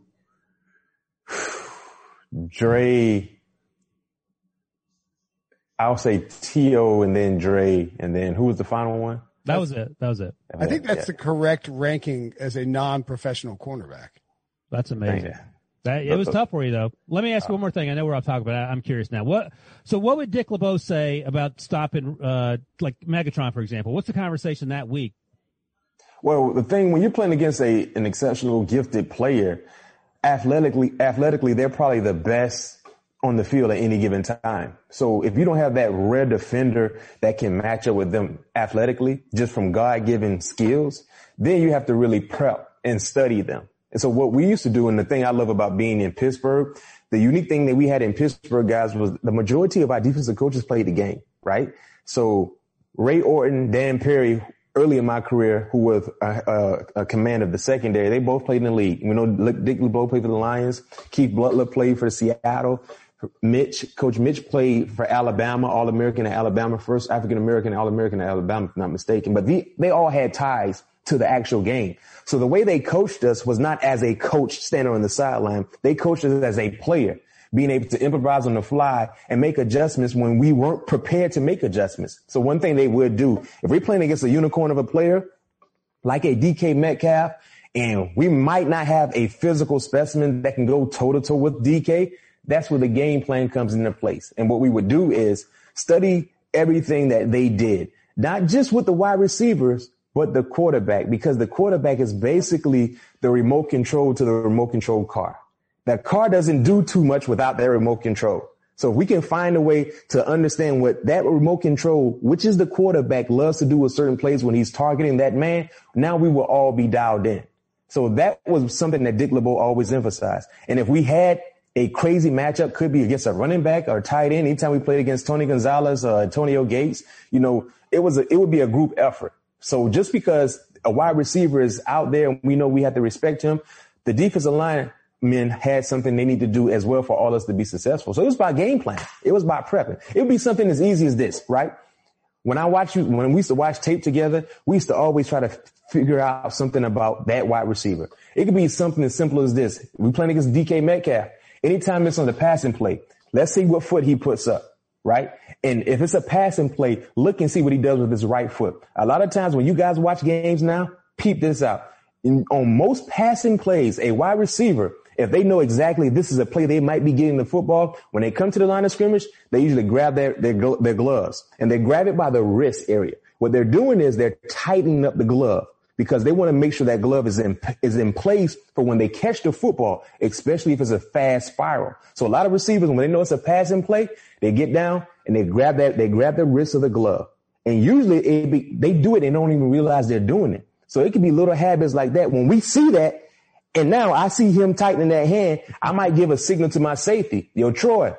Dre. I'll say T.O. and then Dre, and then who was the final one? That was it. I think that's the correct ranking as a non-professional cornerback. That's amazing. It was tough for you, though. Let me ask you one more thing. I know we're off topic, but I'm curious now. What would Dick LeBeau say about stopping, like Megatron, for example? What's the conversation that week? Well, the thing, when you're playing against an exceptional, gifted player, athletically, they're probably the best on the field at any given time. So if you don't have that rare defender that can match up with them athletically, just from God-given skills, then you have to really prep and study them. And so what we used to do, and the thing I love about being in Pittsburgh, the unique thing that we had in Pittsburgh, guys, was the majority of our defensive coaches played the game, right? So Ray Orton, Dan Perry, early in my career, who was a command of the secondary, they both played in the league. We know Dick LeBeau played for the Lions. Keith Butler played for Seattle. Coach Mitch played for Alabama, All-American at Alabama, first African-American All-American at Alabama, if I'm not mistaken. But they all had ties to the actual game. So the way they coached us was not as a coach standing on the sideline. They coached us as a player, being able to improvise on the fly and make adjustments when we weren't prepared to make adjustments. So one thing they would do, if we're playing against a unicorn of a player, like a DK Metcalf, and we might not have a physical specimen that can go toe-to-toe with DK, that's where the game plan comes into place. And what we would do is study everything that they did, not just with the wide receivers, but the quarterback, because the quarterback is basically the remote control to the remote control car. That car doesn't do too much without that remote control. So if we can find a way to understand what that remote control, which is the quarterback, loves to do with certain plays when he's targeting that man, now we will all be dialed in. So that was something that Dick LeBeau always emphasized. And if we had a crazy matchup, could be against a running back or a tight end, anytime we played against Tony Gonzalez or Antonio Gates, it would be a group effort. So just because a wide receiver is out there and we know we have to respect him, the defensive linemen had something they need to do as well for all us to be successful. So it was about game plan. It was about prepping. It would be something as easy as this, right? When we used to watch tape together, we used to always try to figure out something about that wide receiver. It could be something as simple as this. We're playing against DK Metcalf. Anytime it's on the passing play, let's see what foot he puts up. Right? And if it's a passing play, look and see what he does with his right foot. A lot of times when you guys watch games now, peep this out. On most passing plays, a wide receiver, if they know exactly this is a play they might be getting the football, when they come to the line of scrimmage, they usually grab their gloves, and they grab it by the wrist area. What they're doing is they're tightening up the glove, because they want to make sure that glove is in place for when they catch the football, especially if it's a fast spiral. So a lot of receivers, when they know it's a passing play, they get down and they grab the wrist of the glove. And usually they do it and don't even realize they're doing it. So it could be little habits like that. When we see that, and now I see him tightening that hand, I might give a signal to my safety. Yo, Troy,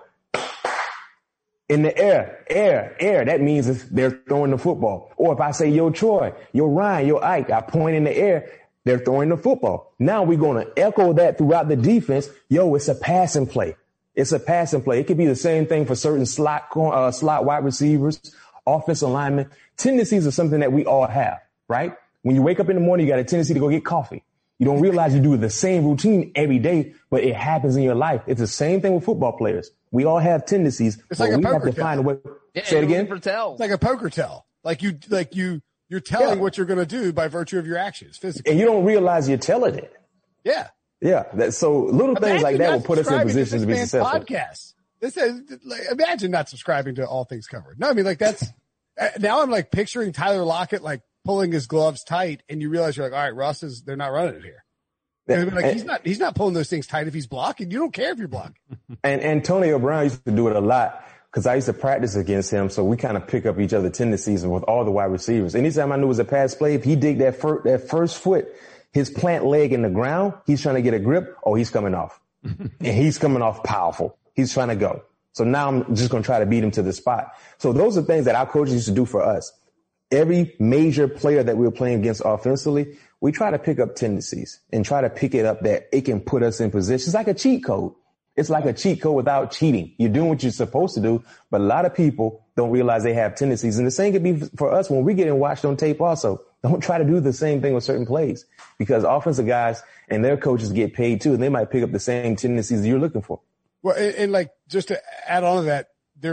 in the air, that means they're throwing the football. Or if I say, yo, Troy, yo, Ryan, yo, Ike, I point in the air, they're throwing the football. Now we're going to echo that throughout the defense. Yo, it's a passing play. It's a passing play. It could be the same thing for certain slot wide receivers, offensive linemen. Tendencies are something that we all have, right? When you wake up in the morning, you got a tendency to go get coffee. You don't realize you do the same routine every day, but it happens in your life. It's the same thing with football players. We all have tendencies. It's like a poker tell. Find a way. Yeah, say it again. It's like a poker tell. You're telling what you're going to do by virtue of your actions physically. And you don't realize you're telling it. Yeah. Yeah. So little things like that will put us in positions to be successful. Podcast. Imagine not subscribing to All Things Covered. No, I mean, that's now I'm like picturing Tyler Lockett, pulling his gloves tight, and you realize you're like, all right, Russ they're not running it here. He's not pulling those things tight if he's blocking. You don't care if you're blocking. And Antonio Brown used to do it a lot because I used to practice against him. So we kind of pick up each other's tendencies with all the wide receivers. Anytime I knew it was a pass play, if he dig that first foot, his plant leg in the ground, he's trying to get a grip. Oh, he's coming off. And he's coming off powerful. He's trying to go. So now I'm just going to try to beat him to the spot. So those are things that our coaches used to do for us. Every major player that we were playing against offensively, we try to pick up tendencies and try to pick it up that it can put us in position. It's like a cheat code. It's like a cheat code without cheating. You're doing what you're supposed to do, but a lot of people don't realize they have tendencies. And the same could be for us when we're getting watched on tape also. Don't try to do the same thing with certain plays because offensive guys and their coaches get paid too, and they might pick up the same tendencies you're looking for. Well, and like just to add on to that,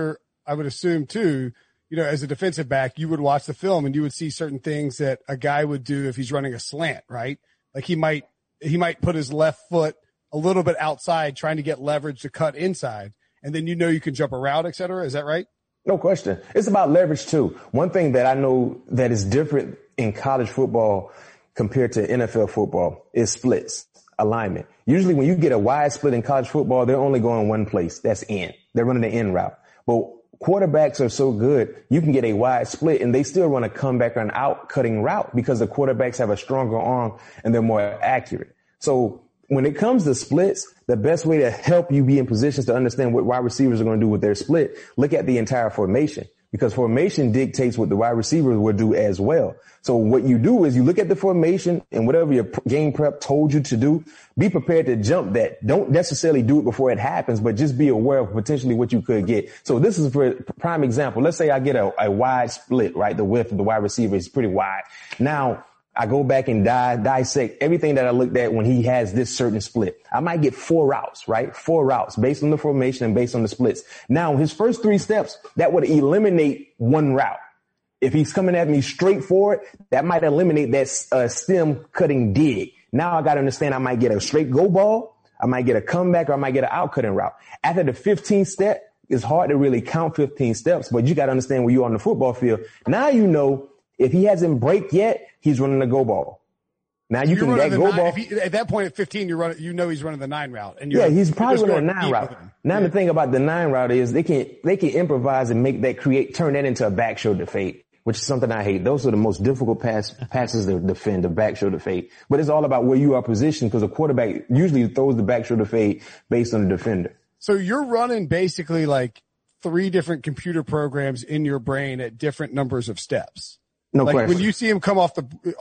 I would assume too, as a defensive back, you would watch the film and you would see certain things that a guy would do if he's running a slant, right? Like he might put his left foot a little bit outside trying to get leverage to cut inside. And then you can jump a route, et cetera. Is that right? No question. It's about leverage too. One thing that I know that is different in college football compared to NFL football is splits, alignment. Usually when you get a wide split in college football, they're only going one place. That's in. They're running the in route. But quarterbacks are so good, you can get a wide split and they still run a comeback or an out cutting route because the quarterbacks have a stronger arm and they're more accurate. So when it comes to splits, the best way to help you be in positions to understand what wide receivers are going to do with their split, look at the entire formation because formation dictates what the wide receivers will do as well. So what you do is you look at the formation and whatever your game prep told you to do, be prepared to jump that. Don't necessarily do it before it happens, but just be aware of potentially what you could get. So this is for a prime example. Let's say I get a wide split, right? The width of the wide receiver is pretty wide. Now, I go back and dissect everything that I looked at when he has this certain split. I might get 4 routes, right? 4 routes based on the formation and based on the splits. Now, his first 3 steps, that would eliminate 1 route. If he's coming at me straight forward, that might eliminate that stem cutting dig. Now I got to understand I might get a straight go ball, I might get a comeback, or I might get an out cutting route. After the 15th step, it's hard to really count 15 steps, but you got to understand where you are on the football field. Now you know if he hasn't break yet, he's running a go ball. Now you can that go ball. At that point at 15, he's running the 9 route. And he's probably running a 9 route. Now the thing about the 9 route is they can improvise and turn that into a back shoulder fade, which is something I hate. Those are the most difficult passes to defend, the back shoulder fade. But it's all about where you are positioned because a quarterback usually throws the back shoulder fade based on the defender. So you're running basically like 3 different computer programs in your brain at different numbers of steps. No question. When you see him come off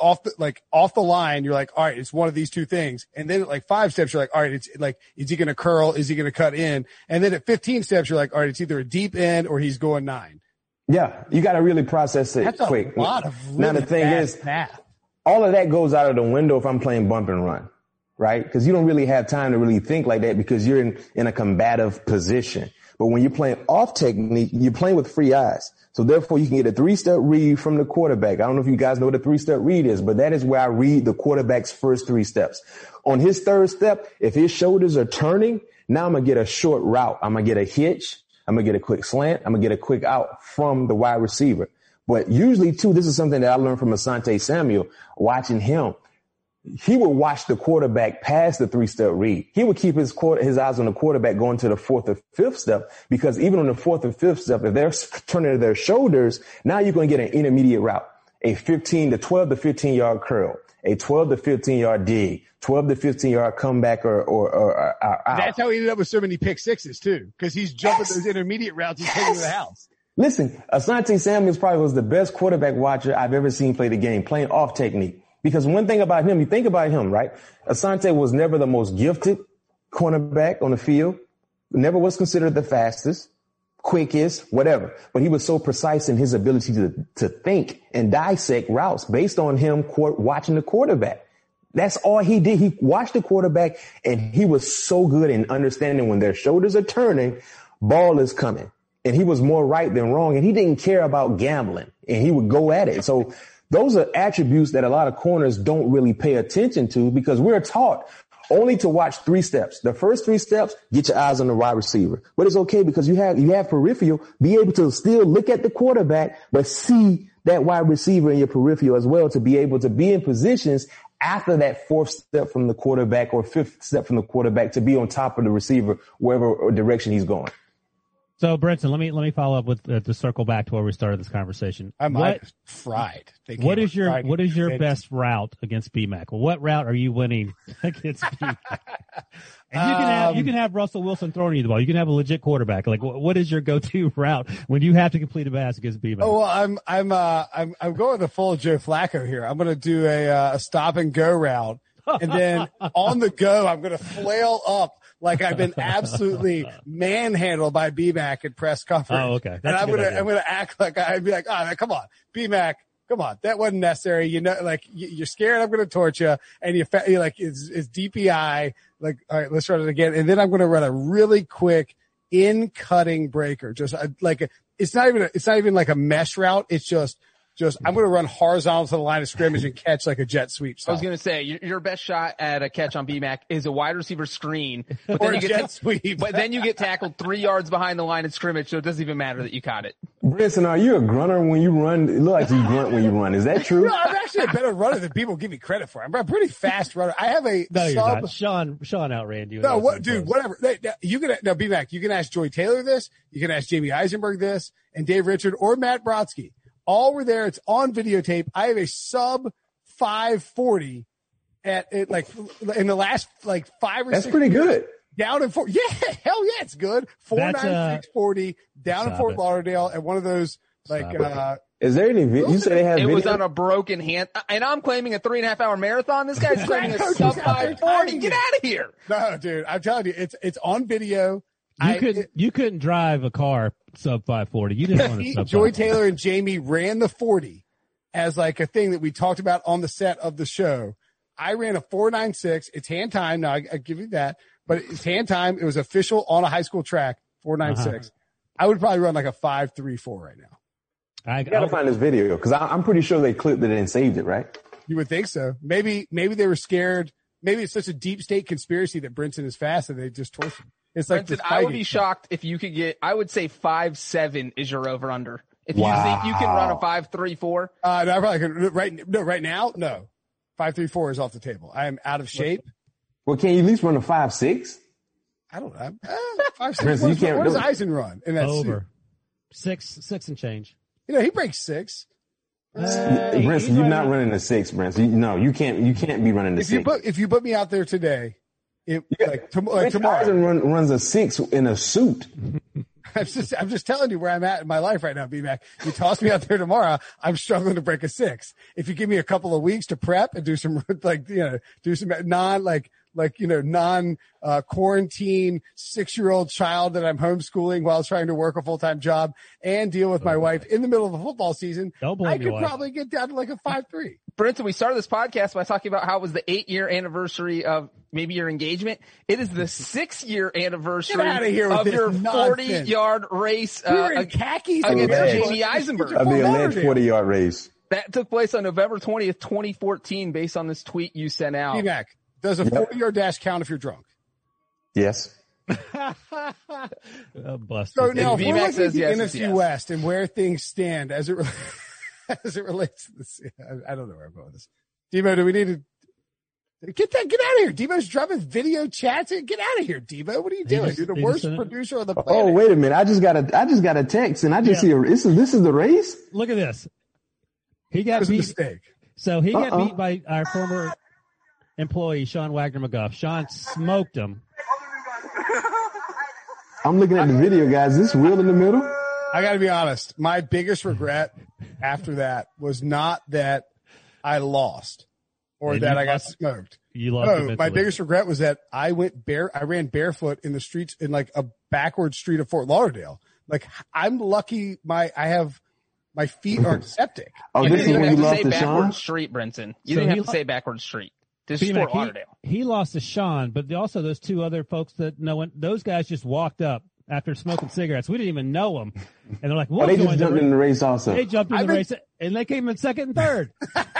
the line, you're like, all right, it's one of these 2 things. And then at like 5 steps, you're like, all right, it's like, is he going to curl? Is he going to cut in? And then at 15 steps, you're like, all right, it's either a deep end or he's going 9. Yeah. You got to really process it That's quick. A lot of really now the thing is, math. All of that goes out of the window if I'm playing bump and run, right? Because you don't really have time to really think like that because you're in a combative position. But when you're playing off technique, you're playing with free eyes. So therefore, you can get a 3-step read from the quarterback. I don't know if you guys know what a 3-step read is, but that is where I read the quarterback's first 3 steps. On his 3rd step, if his shoulders are turning, now I'm going to get a short route. I'm going to get a hitch. I'm going to get a quick slant. I'm going to get a quick out from the wide receiver. But usually, too, this is something that I learned from Asante Samuel, watching him. He would watch the quarterback pass the 3-step read. He would keep his eyes on the quarterback going to the 4th or 5th step because even on the 4th or 5th step, if they're turning their shoulders, now you're going to get an intermediate route, a 12 to 15 yard curl, a 12 to 15 yard dig, 12 to 15 yard comeback or out. That's how he ended up with so many pick sixes too, because he's jumping those intermediate routes. He's taking to the house. Listen, Asante Samuel probably was the best quarterback watcher I've ever seen play the game, playing off technique. Because one thing about him, you think about him, right? Asante was never the most gifted cornerback on the field, never was considered the fastest, quickest, whatever. But he was so precise in his ability to think and dissect routes based on him watching the quarterback. That's all he did. He watched the quarterback and he was so good in understanding when their shoulders are turning, ball is coming. And he was more right than wrong. And he didn't care about gambling and he would go at it. So those are attributes that a lot of corners don't really pay attention to because we're taught only to watch 3 steps. The first 3 steps, get your eyes on the wide receiver. But it's okay because you have peripheral, be able to still look at the quarterback, but see that wide receiver in your peripheral as well to be able to be in positions after that 4th step from the quarterback or 5th step from the quarterback to be on top of the receiver, wherever direction he's going. So, Brinson, let me follow up with to circle back to where we started this conversation. I'm fried. What is your best route against BMAC? Well, what route are you winning against BMAC? And you can have Russell Wilson throwing you the ball. You can have a legit quarterback. Like, what is your go-to route when you have to complete a pass against BMAC? Oh well, I'm going the full Joe Flacco here. I'm going to do a stop and go route, and then on the go, I'm going to flail up like I've been absolutely manhandled by BMAC at press conference. Oh, okay. And I'm gonna act like I'd be like, oh, come on, BMAC. Come on, that wasn't necessary. You know, like you're scared I'm going to torch you, and you're like it's DPI. Like, all right, let's run it again, and then I'm going to run a really quick in-cutting breaker. Just like it's not even like a mesh route. It's just I'm going to run horizontal to the line of scrimmage and catch like a jet sweep style. I was going to say your best shot at a catch on BMAC is a wide receiver screen, but or then you jet sweep. But then you get tackled 3 yards behind the line of scrimmage, so it doesn't even matter that you caught it. Brinson, are you a grunter when you run? It looks like you grunt when you run. Is that true? No, I'm actually a better runner than people give me credit for. I'm a pretty fast runner. I have a No, sub. you're not. Sean outran you. No, dude, whatever. You can BMAC. You can ask Joy Taylor this. You can ask Jamie Eisenberg this, and Dave Richard or Matt Brodsky. All were there. It's on videotape. I have a sub 540 at it, like in the last like 5 or 6 That's pretty years, good. Down in Fort. Yeah, hell yeah, it's good. 4.9640 down in Fort Lauderdale at one of those like. Is there any? You say they have. It video? was on a broken hand, and I'm claiming a 3.5 hour marathon. This guy's claiming a sub 540. Get out of here! No, dude, I'm telling you, it's on video. You couldn't drive a car sub 540. You didn't want to sub Joy Taylor and Jamie ran the 40 as like a thing that we talked about on the set of the show. I ran a 4.96. It's hand time. Now I give you that, but it's hand time. It was official on a high school track, 4.96. I would probably run like a 5.34 right now. You gotta find this video because I'm pretty sure they clipped it and saved it, right? You would think so. Maybe they were scared. Maybe it's such a deep state conspiracy that Brinson is fast that they just tortured him. It's like Brinson, I would be shocked if you could get. I would say 5.7 is your over under. If you think you can run a 5.34, no, I probably could. Right now, no. 5.34 is off the table. I am out of shape. Well, can you at least run a 5.6? I don't know. 5.6. What does Eisen run in that over suit? 6 and change. You know, he breaks 6. Brinson, you're not running a 6, Brinson. No, you can't be running a 6. If you put me out there today, tomorrow. Eisen runs a 6 in a suit. I'm just telling you where I'm at in my life right now, B-Mac. You toss me out there tomorrow, I'm struggling to break a 6. If you give me a couple of weeks to prep and do some quarantine 6-year-old child that I'm homeschooling while trying to work a full-time job and deal with my wife in the middle of a football season, I could probably get down to like a 5.3. Brinson, we started this podcast by talking about how it was the 8-year anniversary of maybe your engagement. It is the 6-year anniversary of your 40-yard race in khakis against Jamie Eisenberg. Of the alleged 40-yard race. That took place on November 20th, 2014, based on this tweet you sent out. B-Mac, does a 40-yard dash count if you're drunk? Yes. So now, if we're looking at the NFC West and where things stand as it relates to this, I don't know where I'm going with this. Debo, do we need to get out of here? Debo's dropping video chats. Get out of here, Debo. What are you doing? You're the worst producer on the planet. Oh, wait a minute. I just got a text and I just see this is the race. Look at this. He got beat. Mistake. So he got beat by our former employee, Sean Wagner McGuff. Sean smoked him. I'm looking at the video, guys. Is this real in the middle? I got to be honest. My biggest regret after that was not that I lost or that I got smoked. You lost. My biggest regret was that I ran barefoot in the streets in like a backward street of Fort Lauderdale. Like I'm lucky my feet aren't septic. You didn't even have to say backward street, Brinson. You didn't have to say backward street. This is Fort Lauderdale. He lost to Sean, but also those two other folks that those guys just walked up after smoking cigarettes. We didn't even know them. And they're like, they just jumped in the race also. They jumped in the race, and they came in second and third.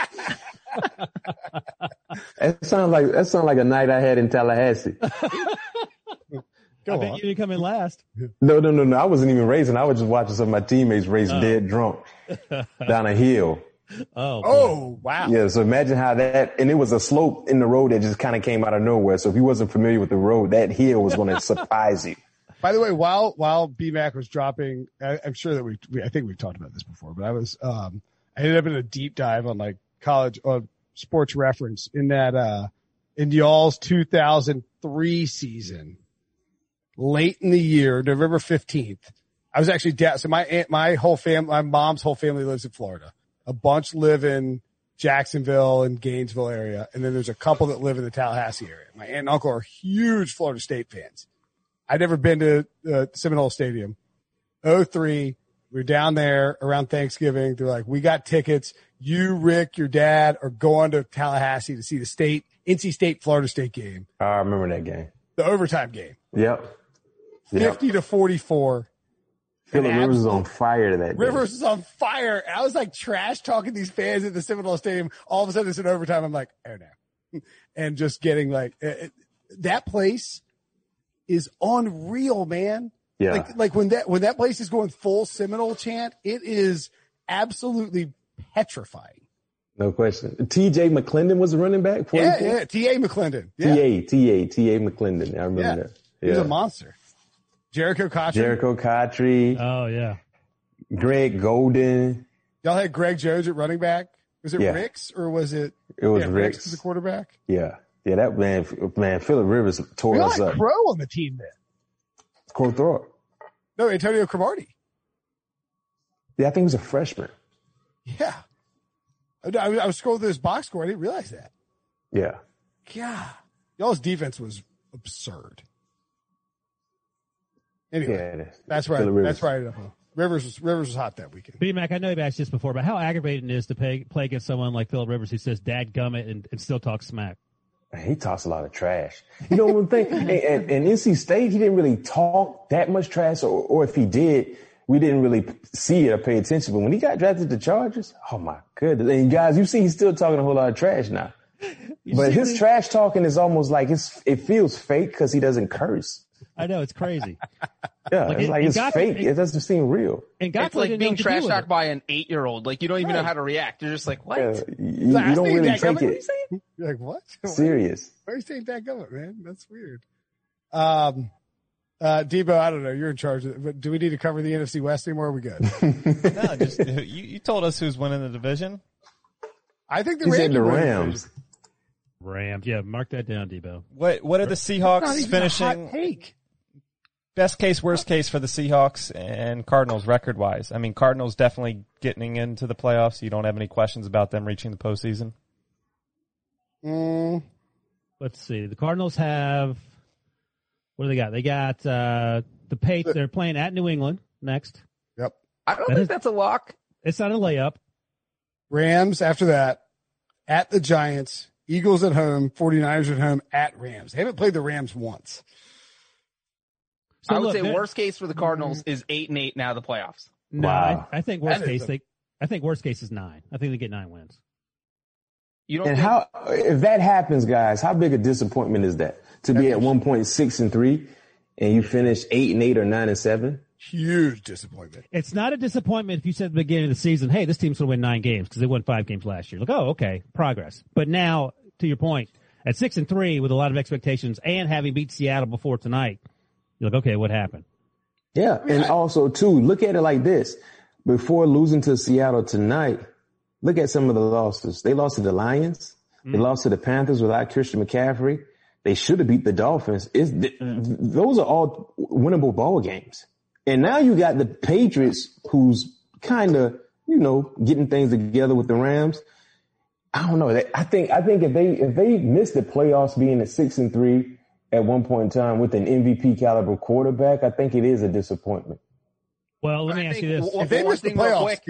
That sounds like a night I had in Tallahassee. I bet you didn't come in last. No. I wasn't even racing. I was just watching some of my teammates race dead drunk down a hill. Oh, wow. Yeah, so imagine how and it was a slope in the road that just kind of came out of nowhere. So if you wasn't familiar with the road, that hill was going to surprise you. By the way, while B-Mac was dropping, I'm sure that I think we've talked about this before, but I ended up in a deep dive on like college Sports Reference in that, in y'all's 2003 season, late in the year, November 15th. I was actually down. So my mom's whole family lives in Florida. A bunch live in Jacksonville and Gainesville area. And then there's a couple that live in the Tallahassee area. My aunt and uncle are huge Florida State fans. I'd never been to Seminole Stadium. 2003, we were down there around Thanksgiving. They're like, we got tickets. You, Rick, your dad are going to Tallahassee to see the NC State, Florida State game. I remember that game. The overtime game. Yep. 50-44. Phillip Rivers was on fire that day. Rivers was on fire. I was like trash talking these fans at the Seminole Stadium. All of a sudden it's in overtime. I'm like, oh no. And just getting like, that place is unreal, man. Yeah. Like when that place is going full Seminole chant, it is absolutely petrifying. No question. T.J. McClendon was the running back. 44? Yeah. T.A. McClendon. Yeah. T.A. McClendon. I remember that. Yeah. He's a monster. Jericho Cotchery. Oh, yeah. Greg Golden. Y'all had Greg Jones at running back. Was it Ricks or was it? It was Ricks as the quarterback. Yeah. Yeah, that man, Phillip Rivers tore us up. Crow on the team then. Cole Thorpe. No, Antonio Cromartie. Yeah, I think he was a freshman. Yeah. I was scrolling through this box score. I didn't realize that. Yeah. God. Y'all's defense was absurd. Anyway, yeah, that's right. That's right. Rivers was hot that weekend. B-Mac, I know you've asked this before, but how aggravating it is to play against someone like Phillip Rivers who says dadgummit and still talks smack? He talks a lot of trash. You know one thing? And NC State, he didn't really talk that much trash, or if he did, we didn't really see it or pay attention. But when he got drafted to Chargers, oh my goodness. And guys, you see he's still talking a whole lot of trash now. But his trash talking is almost like it feels fake because he doesn't curse. I know, it's crazy. Yeah, it's fake. It doesn't seem real. And it's like being trash talked by an 8-year-old. Like, you don't even know how to react. You're just like, what? Yeah, you don't really take it. You're like, what? Serious. Why are you saying that going, man? That's weird. Debo, I don't know. You're in charge of it. But do we need to cover the NFC West anymore? Or are we good? No, just you told us who's winning the division. I think the Rams. Rams. Yeah, mark that down, Debo. What are the Seahawks finishing? Best case, worst case for the Seahawks and Cardinals record-wise. I mean, Cardinals definitely getting into the playoffs. You don't have any questions about them reaching the postseason? Let's see. The Cardinals have – what do they got? They got the Patriots. They're playing at New England next. Yep. I don't think that's a lock. It's not a layup. Rams after that, at the Giants, Eagles at home, 49ers at home, at Rams. They haven't played the Rams once. So I would say worst case for the Cardinals is 8-8 now the playoffs. No, wow. I think worst case I think worst case is 9. I think they get 9 wins. You don't. And if that happens, guys, how big a disappointment is that to be at one point 6-3 and you finish 8-8 or 9-7? Huge disappointment. It's not a disappointment if you said at the beginning of the season, hey, this team's going to win 9 games because they won 5 games last year. Like, oh, okay, progress. But now, to your point, at 6-3 with a lot of expectations and having beat Seattle before tonight, you're like, okay, what happened? Yeah, and also, too, look at it like this. Before losing to Seattle tonight, look at some of the losses. They lost to the Lions. They lost to the Panthers without Christian McCaffrey. They should have beat the Dolphins. Those are all winnable ball games. And now you got the Patriots, who's kind of, getting things together with the Rams. I don't know. I think if they miss the playoffs being at 6-3 at one point in time with an MVP caliber quarterback, I think it is a disappointment. Well, let me ask you this: if they miss the playoffs,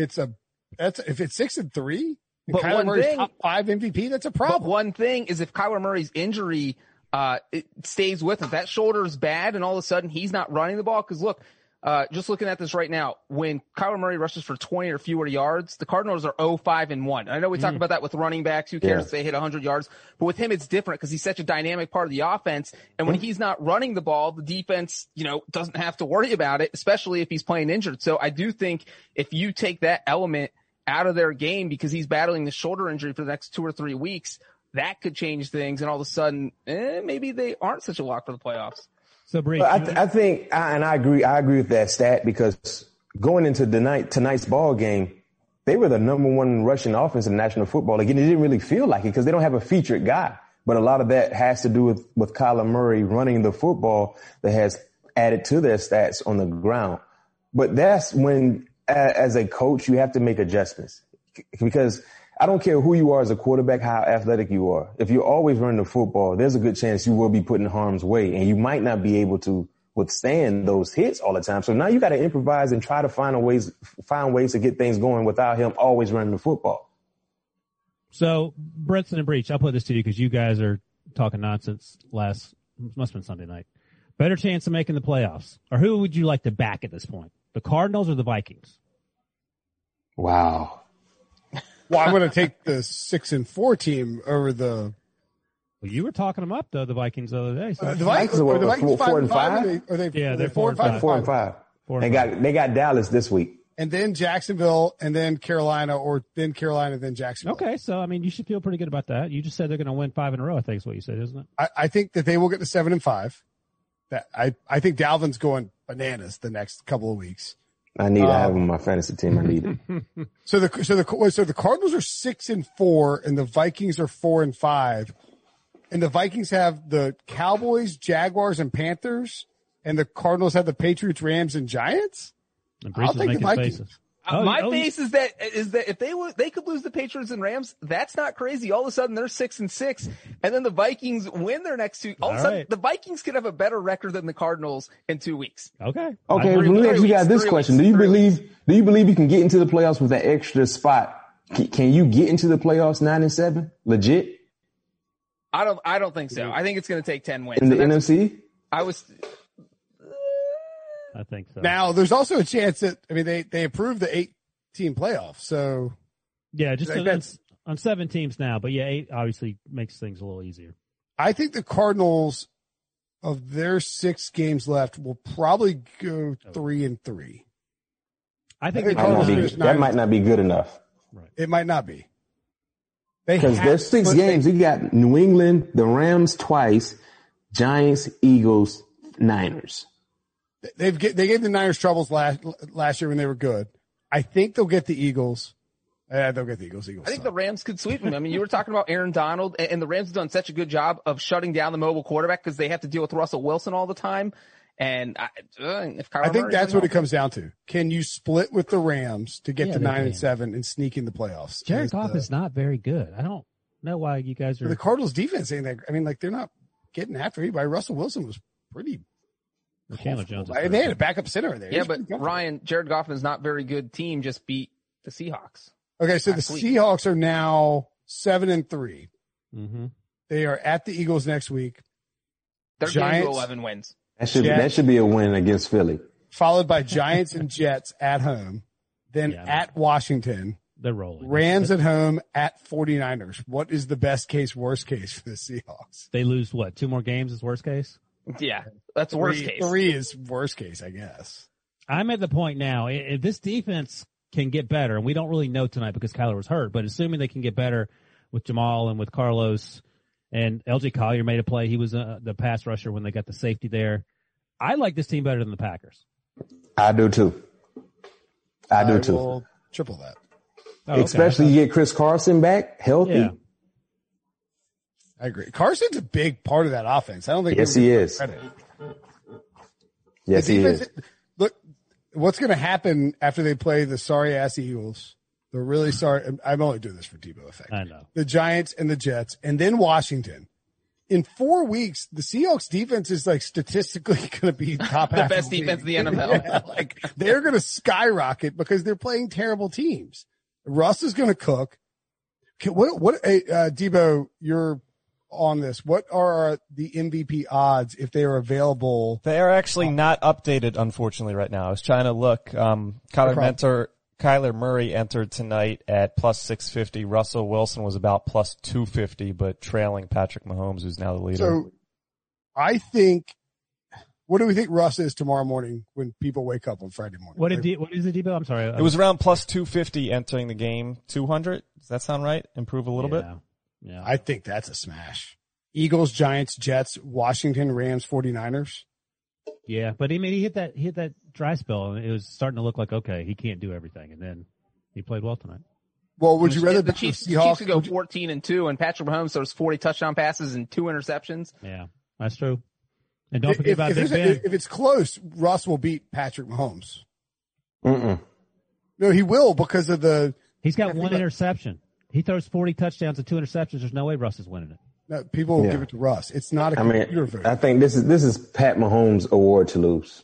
if it's 6-3, but Kyler Murray's top 5 MVP, that's a problem. But one thing is if Kyler Murray's injury it stays with him, that shoulder is bad, and all of a sudden he's not running the ball. Because look, just looking at this right now, when Kyler Murray rushes for 20 or fewer yards, the Cardinals are 0-5-1. I know we talk about that with running backs. Who cares if they hit 100 yards? But with him, it's different because he's such a dynamic part of the offense. And when he's not running the ball, the defense, doesn't have to worry about it, especially if he's playing injured. So I do think if you take that element out of their game because he's battling the shoulder injury for the next 2 or 3 weeks, that could change things. And all of a sudden, maybe they aren't such a lock for the playoffs. So, Bree, I think, and I agree with that stat because going into tonight's ball game, they were the number 1 rushing offense in the National Football League. And it didn't really feel like it because they don't have a featured guy. But a lot of that has to do with Kyler Murray running the football that has added to their stats on the ground. But that's when, as a coach, you have to make adjustments because I don't care who you are as a quarterback, how athletic you are. If you're always running the football, there's a good chance you will be put in harm's way, and you might not be able to withstand those hits all the time. So now you got to improvise and try to find ways to get things going without him always running the football. So, Brinson and Breach, I'll put this to you because you guys are talking nonsense must have been Sunday night. Better chance of making the playoffs. Or who would you like to back at this point? The Cardinals or the Vikings? Wow. Well, I'm going to take the 6-4 team over the. Well, you were talking them up though, the Vikings the other day. So. The Vikings are 4-5. Yeah, they're 4-5. 4-5. They got Dallas this week. And then Jacksonville, and then Carolina, or then Carolina, then Jacksonville. Okay, so I mean, you should feel pretty good about that. You just said they're going to win 5 in a row. I think is what you said, isn't it? I think that they will get to 7-5. That I think Dalvin's going bananas the next couple of weeks. I need to have him on my fantasy team. I need it. So the Cardinals are 6-4, and the Vikings are 4-5, and the Vikings have the Cowboys, Jaguars, and Panthers, and the Cardinals have the Patriots, Rams, and Giants. I'll take the Vikings. My base is that if they could lose the Patriots and Rams, that's not crazy. All of a sudden they're 6-6, and then the Vikings win their next 2. All of a sudden the Vikings could have a better record than the Cardinals in 2 weeks. Okay. We got this question. Do you believe you can get into the playoffs with that extra spot? Can you get into the playoffs 9-7? Legit? I don't think so. I think it's going to take 10 wins. In the NFC? I think so. Now, there's also a chance that, I mean, they approved the 8-team playoff, so. Yeah, just on 7 teams now, but yeah, 8 obviously makes things a little easier. I think the Cardinals, of their 6 games left, will probably go 3-3. I think that might not be good enough. Right. It might not be. Because there's 6 games. You got New England, the Rams twice, Giants, Eagles, Niners. They gave the Niners troubles last year when they were good. I think they'll get the Eagles. They'll get the Eagles. I think the Rams could sweep them. I mean, you were talking about Aaron Donald, and the Rams have done such a good job of shutting down the mobile quarterback because they have to deal with Russell Wilson all the time. And if Kyler I think that's what it comes down to. Can you split with the Rams to get to 9-7 and sneak in the playoffs? Jared Goff is not very good. I don't know why you guys are. The Cardinals defense ain't that. I mean, like, they're not getting after anybody. Russell Wilson was pretty. Chandler Jones. And they had a backup center in there. Yeah, but Ryan, Jared Goff is not very good team. Just beat the Seahawks. Okay, so the Seahawks are now 7-3. Mm-hmm. They are at the Eagles next week. They're getting to 11 wins. That should be a win against Philly. Followed by Giants and Jets at home. Then at Washington. They're rolling. Rams at home at 49ers. What is the best case, worst case for the Seahawks? They lose what? 2 more games is worst case? Yeah, that's worst case. 3 is worst case, I guess. I'm at the point now, if this defense can get better, and we don't really know tonight because Kyler was hurt, but assuming they can get better with Jamal and with Carlos, and LJ Collier made a play. He was the pass rusher when they got the safety there. I like this team better than the Packers. I do too. I will triple that. Okay. Especially you get Chris Carson back healthy. Yeah. I agree. Carson's a big part of that offense. I don't think. Yes, he is. Yes, he is. Look, what's going to happen after they play the sorry-ass Eagles? They're really sorry. I'm only doing this for Tebow effect. I know. The Giants and the Jets, and then Washington. In 4 weeks, the Seahawks defense is like statistically going to be top half. The best defense in the NFL. Yeah, like they're going to skyrocket because they're playing terrible teams. Russ is going to cook. Debo, you're on this. What are the MVP odds if they are available? They are actually not updated, unfortunately, right now. I was trying to look. Kyler Murray entered tonight at plus 650. Russell Wilson was about plus 250, but trailing Patrick Mahomes, who's now the leader. So I think, what do we think Russ is tomorrow morning when people wake up on Friday morning? What is the Debo? I'm sorry. It was around plus 250 entering the game. 200? Does that sound right? Improve a little bit? Yeah. I think that's a smash. Eagles, Giants, Jets, Washington, Rams, 49ers. Yeah, but he hit that dry spell, and it was starting to look like, okay, he can't do everything, and then he played well tonight. Well, would you rather the Chiefs could go 14-2, and Patrick Mahomes throws 40 touchdown passes and 2 interceptions? Yeah, that's true. And don't forget about Big Ben. If it's close, Russ will beat Patrick Mahomes. Mm-mm. No, he will because of He's got 1 interception. He throws 40 touchdowns and 2 interceptions. There's no way Russ is winning it. No, people will give it to Russ. It's not a computer vote. I think this is Pat Mahomes' award to lose.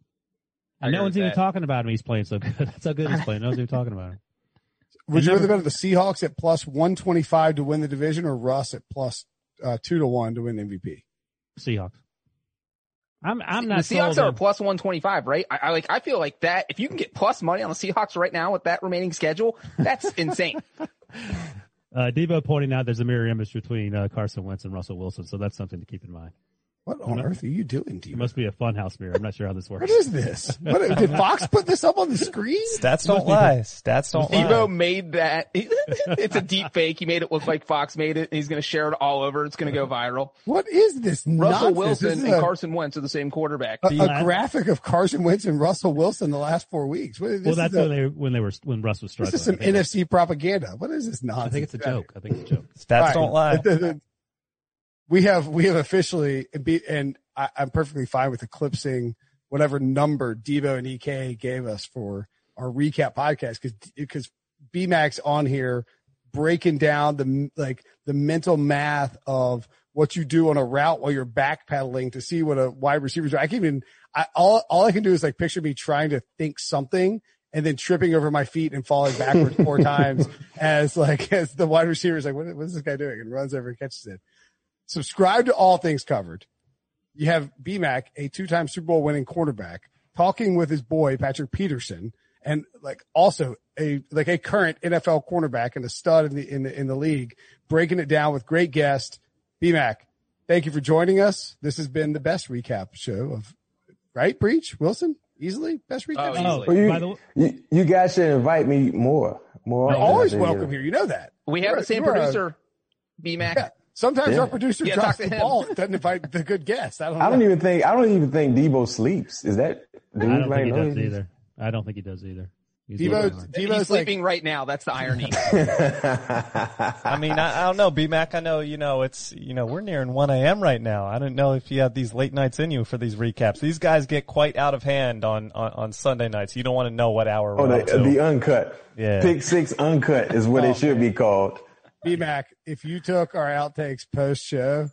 No one's even talking about him. He's playing so good. That's how good he's playing. No one's even talking about him. Would you rather bet the Seahawks at plus 125 to win the division or Russ at plus 2-1 to win MVP? Seahawks. I'm not. The Seahawks are plus 125, right? I feel like that. If you can get plus money on the Seahawks right now with that remaining schedule, that's insane. Debo pointing out there's a mirror image between Carson Wentz and Russell Wilson, so that's something to keep in mind. What on earth are you doing, Debo? It must be a funhouse mirror. I'm not sure how this works. What is this? Did Fox put this up on the screen? Stats don't lie. Stats don't lie. Debo made that. It's a deep fake. He made it look like Fox made it, and he's going to share it all over. It's going to go viral. What is this Russell nonsense? Wilson and Carson Wentz are the same quarterback. A graphic of Carson Wentz and Russell Wilson the last 4 weeks. Well, that's when Russ was struggling. This is some NFC propaganda. What is this nonsense? I think it's a joke. Stats don't lie. We have officially, and I'm perfectly fine with eclipsing whatever number Debo and EK gave us for our recap podcast because BMAC's on here breaking down the mental math of what you do on a route while you're backpedaling to see what a wide receiver do. All I can do is like picture me trying to think something and then tripping over my feet and falling backwards 4 times as the wide receiver is like, what is this guy doing? And runs over and catches it. Subscribe to All Things Covered. You have BMAC, a 2-time Super Bowl winning quarterback, talking with his boy, Patrick Peterson, and also a current NFL cornerback and a stud in the league, breaking it down with great guests. BMAC, thank you for joining us. This has been the best recap show of, right, Breach? Wilson? Easily? Best recap show? Well, you guys should invite me more. You're always welcome here. You know that. We have the same producer, BMAC. Yeah. Sometimes our producer drops the ball and doesn't invite the good guests. I don't even think Debo sleeps. Is that? I don't think he does either. I don't think he does either. He's sleeping right now. That's the irony. I mean, I don't know, BMAC. I know, it's, we're nearing 1 a.m. right now. I don't know if you have these late nights in you for these recaps. These guys get quite out of hand on Sunday nights. You don't want to know what hour we're the uncut. Yeah. Pick 6 uncut is what it should be called. BMAC, if you took our outtakes post show,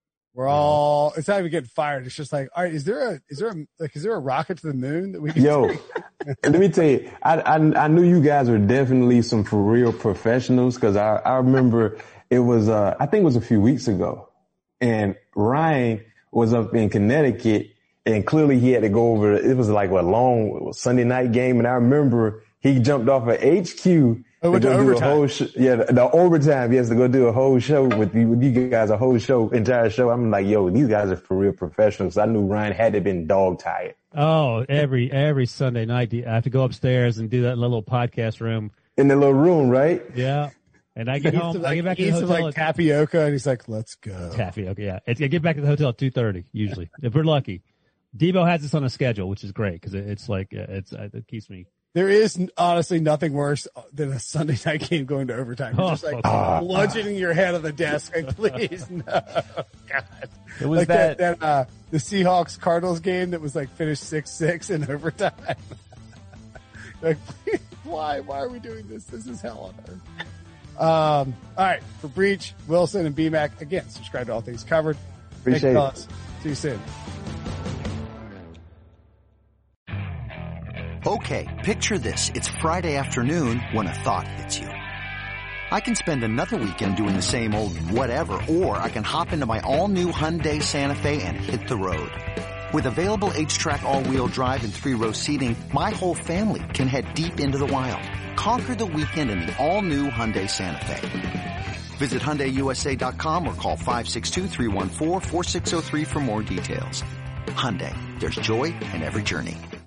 it's not even getting fired. It's just like, all right, is there a rocket to the moon that we can let me tell you, I knew you guys were definitely some for real professionals because I remember it was, I think it was a few weeks ago, and Ryan was up in Connecticut and clearly he had to go over, it was like a long Sunday night game, and I remember he jumped off of HQ to go do a whole the overtime. He has to go do a whole show with you guys, entire show. I'm like, these guys are for real professionals. I knew Ryan had to have been dog tired. Oh, every Sunday night I have to go upstairs and do that in the little podcast room. In the little room, right? Yeah. And I get home. I get back to the hotel. Like tapioca, and he's like, "Let's go." Tapioca, yeah. I get back to the hotel at 2:30 usually, if we're lucky. Debo has this on a schedule, which is great because it keeps me. There is honestly nothing worse than a Sunday night game going to overtime. You're just bludgeoning your head on the desk. Like, please, no. God. It was like the Seahawks Cardinals game that was finished 6-6 in overtime. Like, please, why are we doing this? This is hell on earth. All right, for Breach, Wilson, and BMAC, again, subscribe to All Things Covered. Appreciate it. See you soon. Okay, picture this. It's Friday afternoon when a thought hits you. I can spend another weekend doing the same old whatever, or I can hop into my all-new Hyundai Santa Fe and hit the road. With available H-Track all-wheel drive and 3-row seating, my whole family can head deep into the wild. Conquer the weekend in the all-new Hyundai Santa Fe. Visit HyundaiUSA.com or call 562-314-4603 for more details. Hyundai, there's joy in every journey.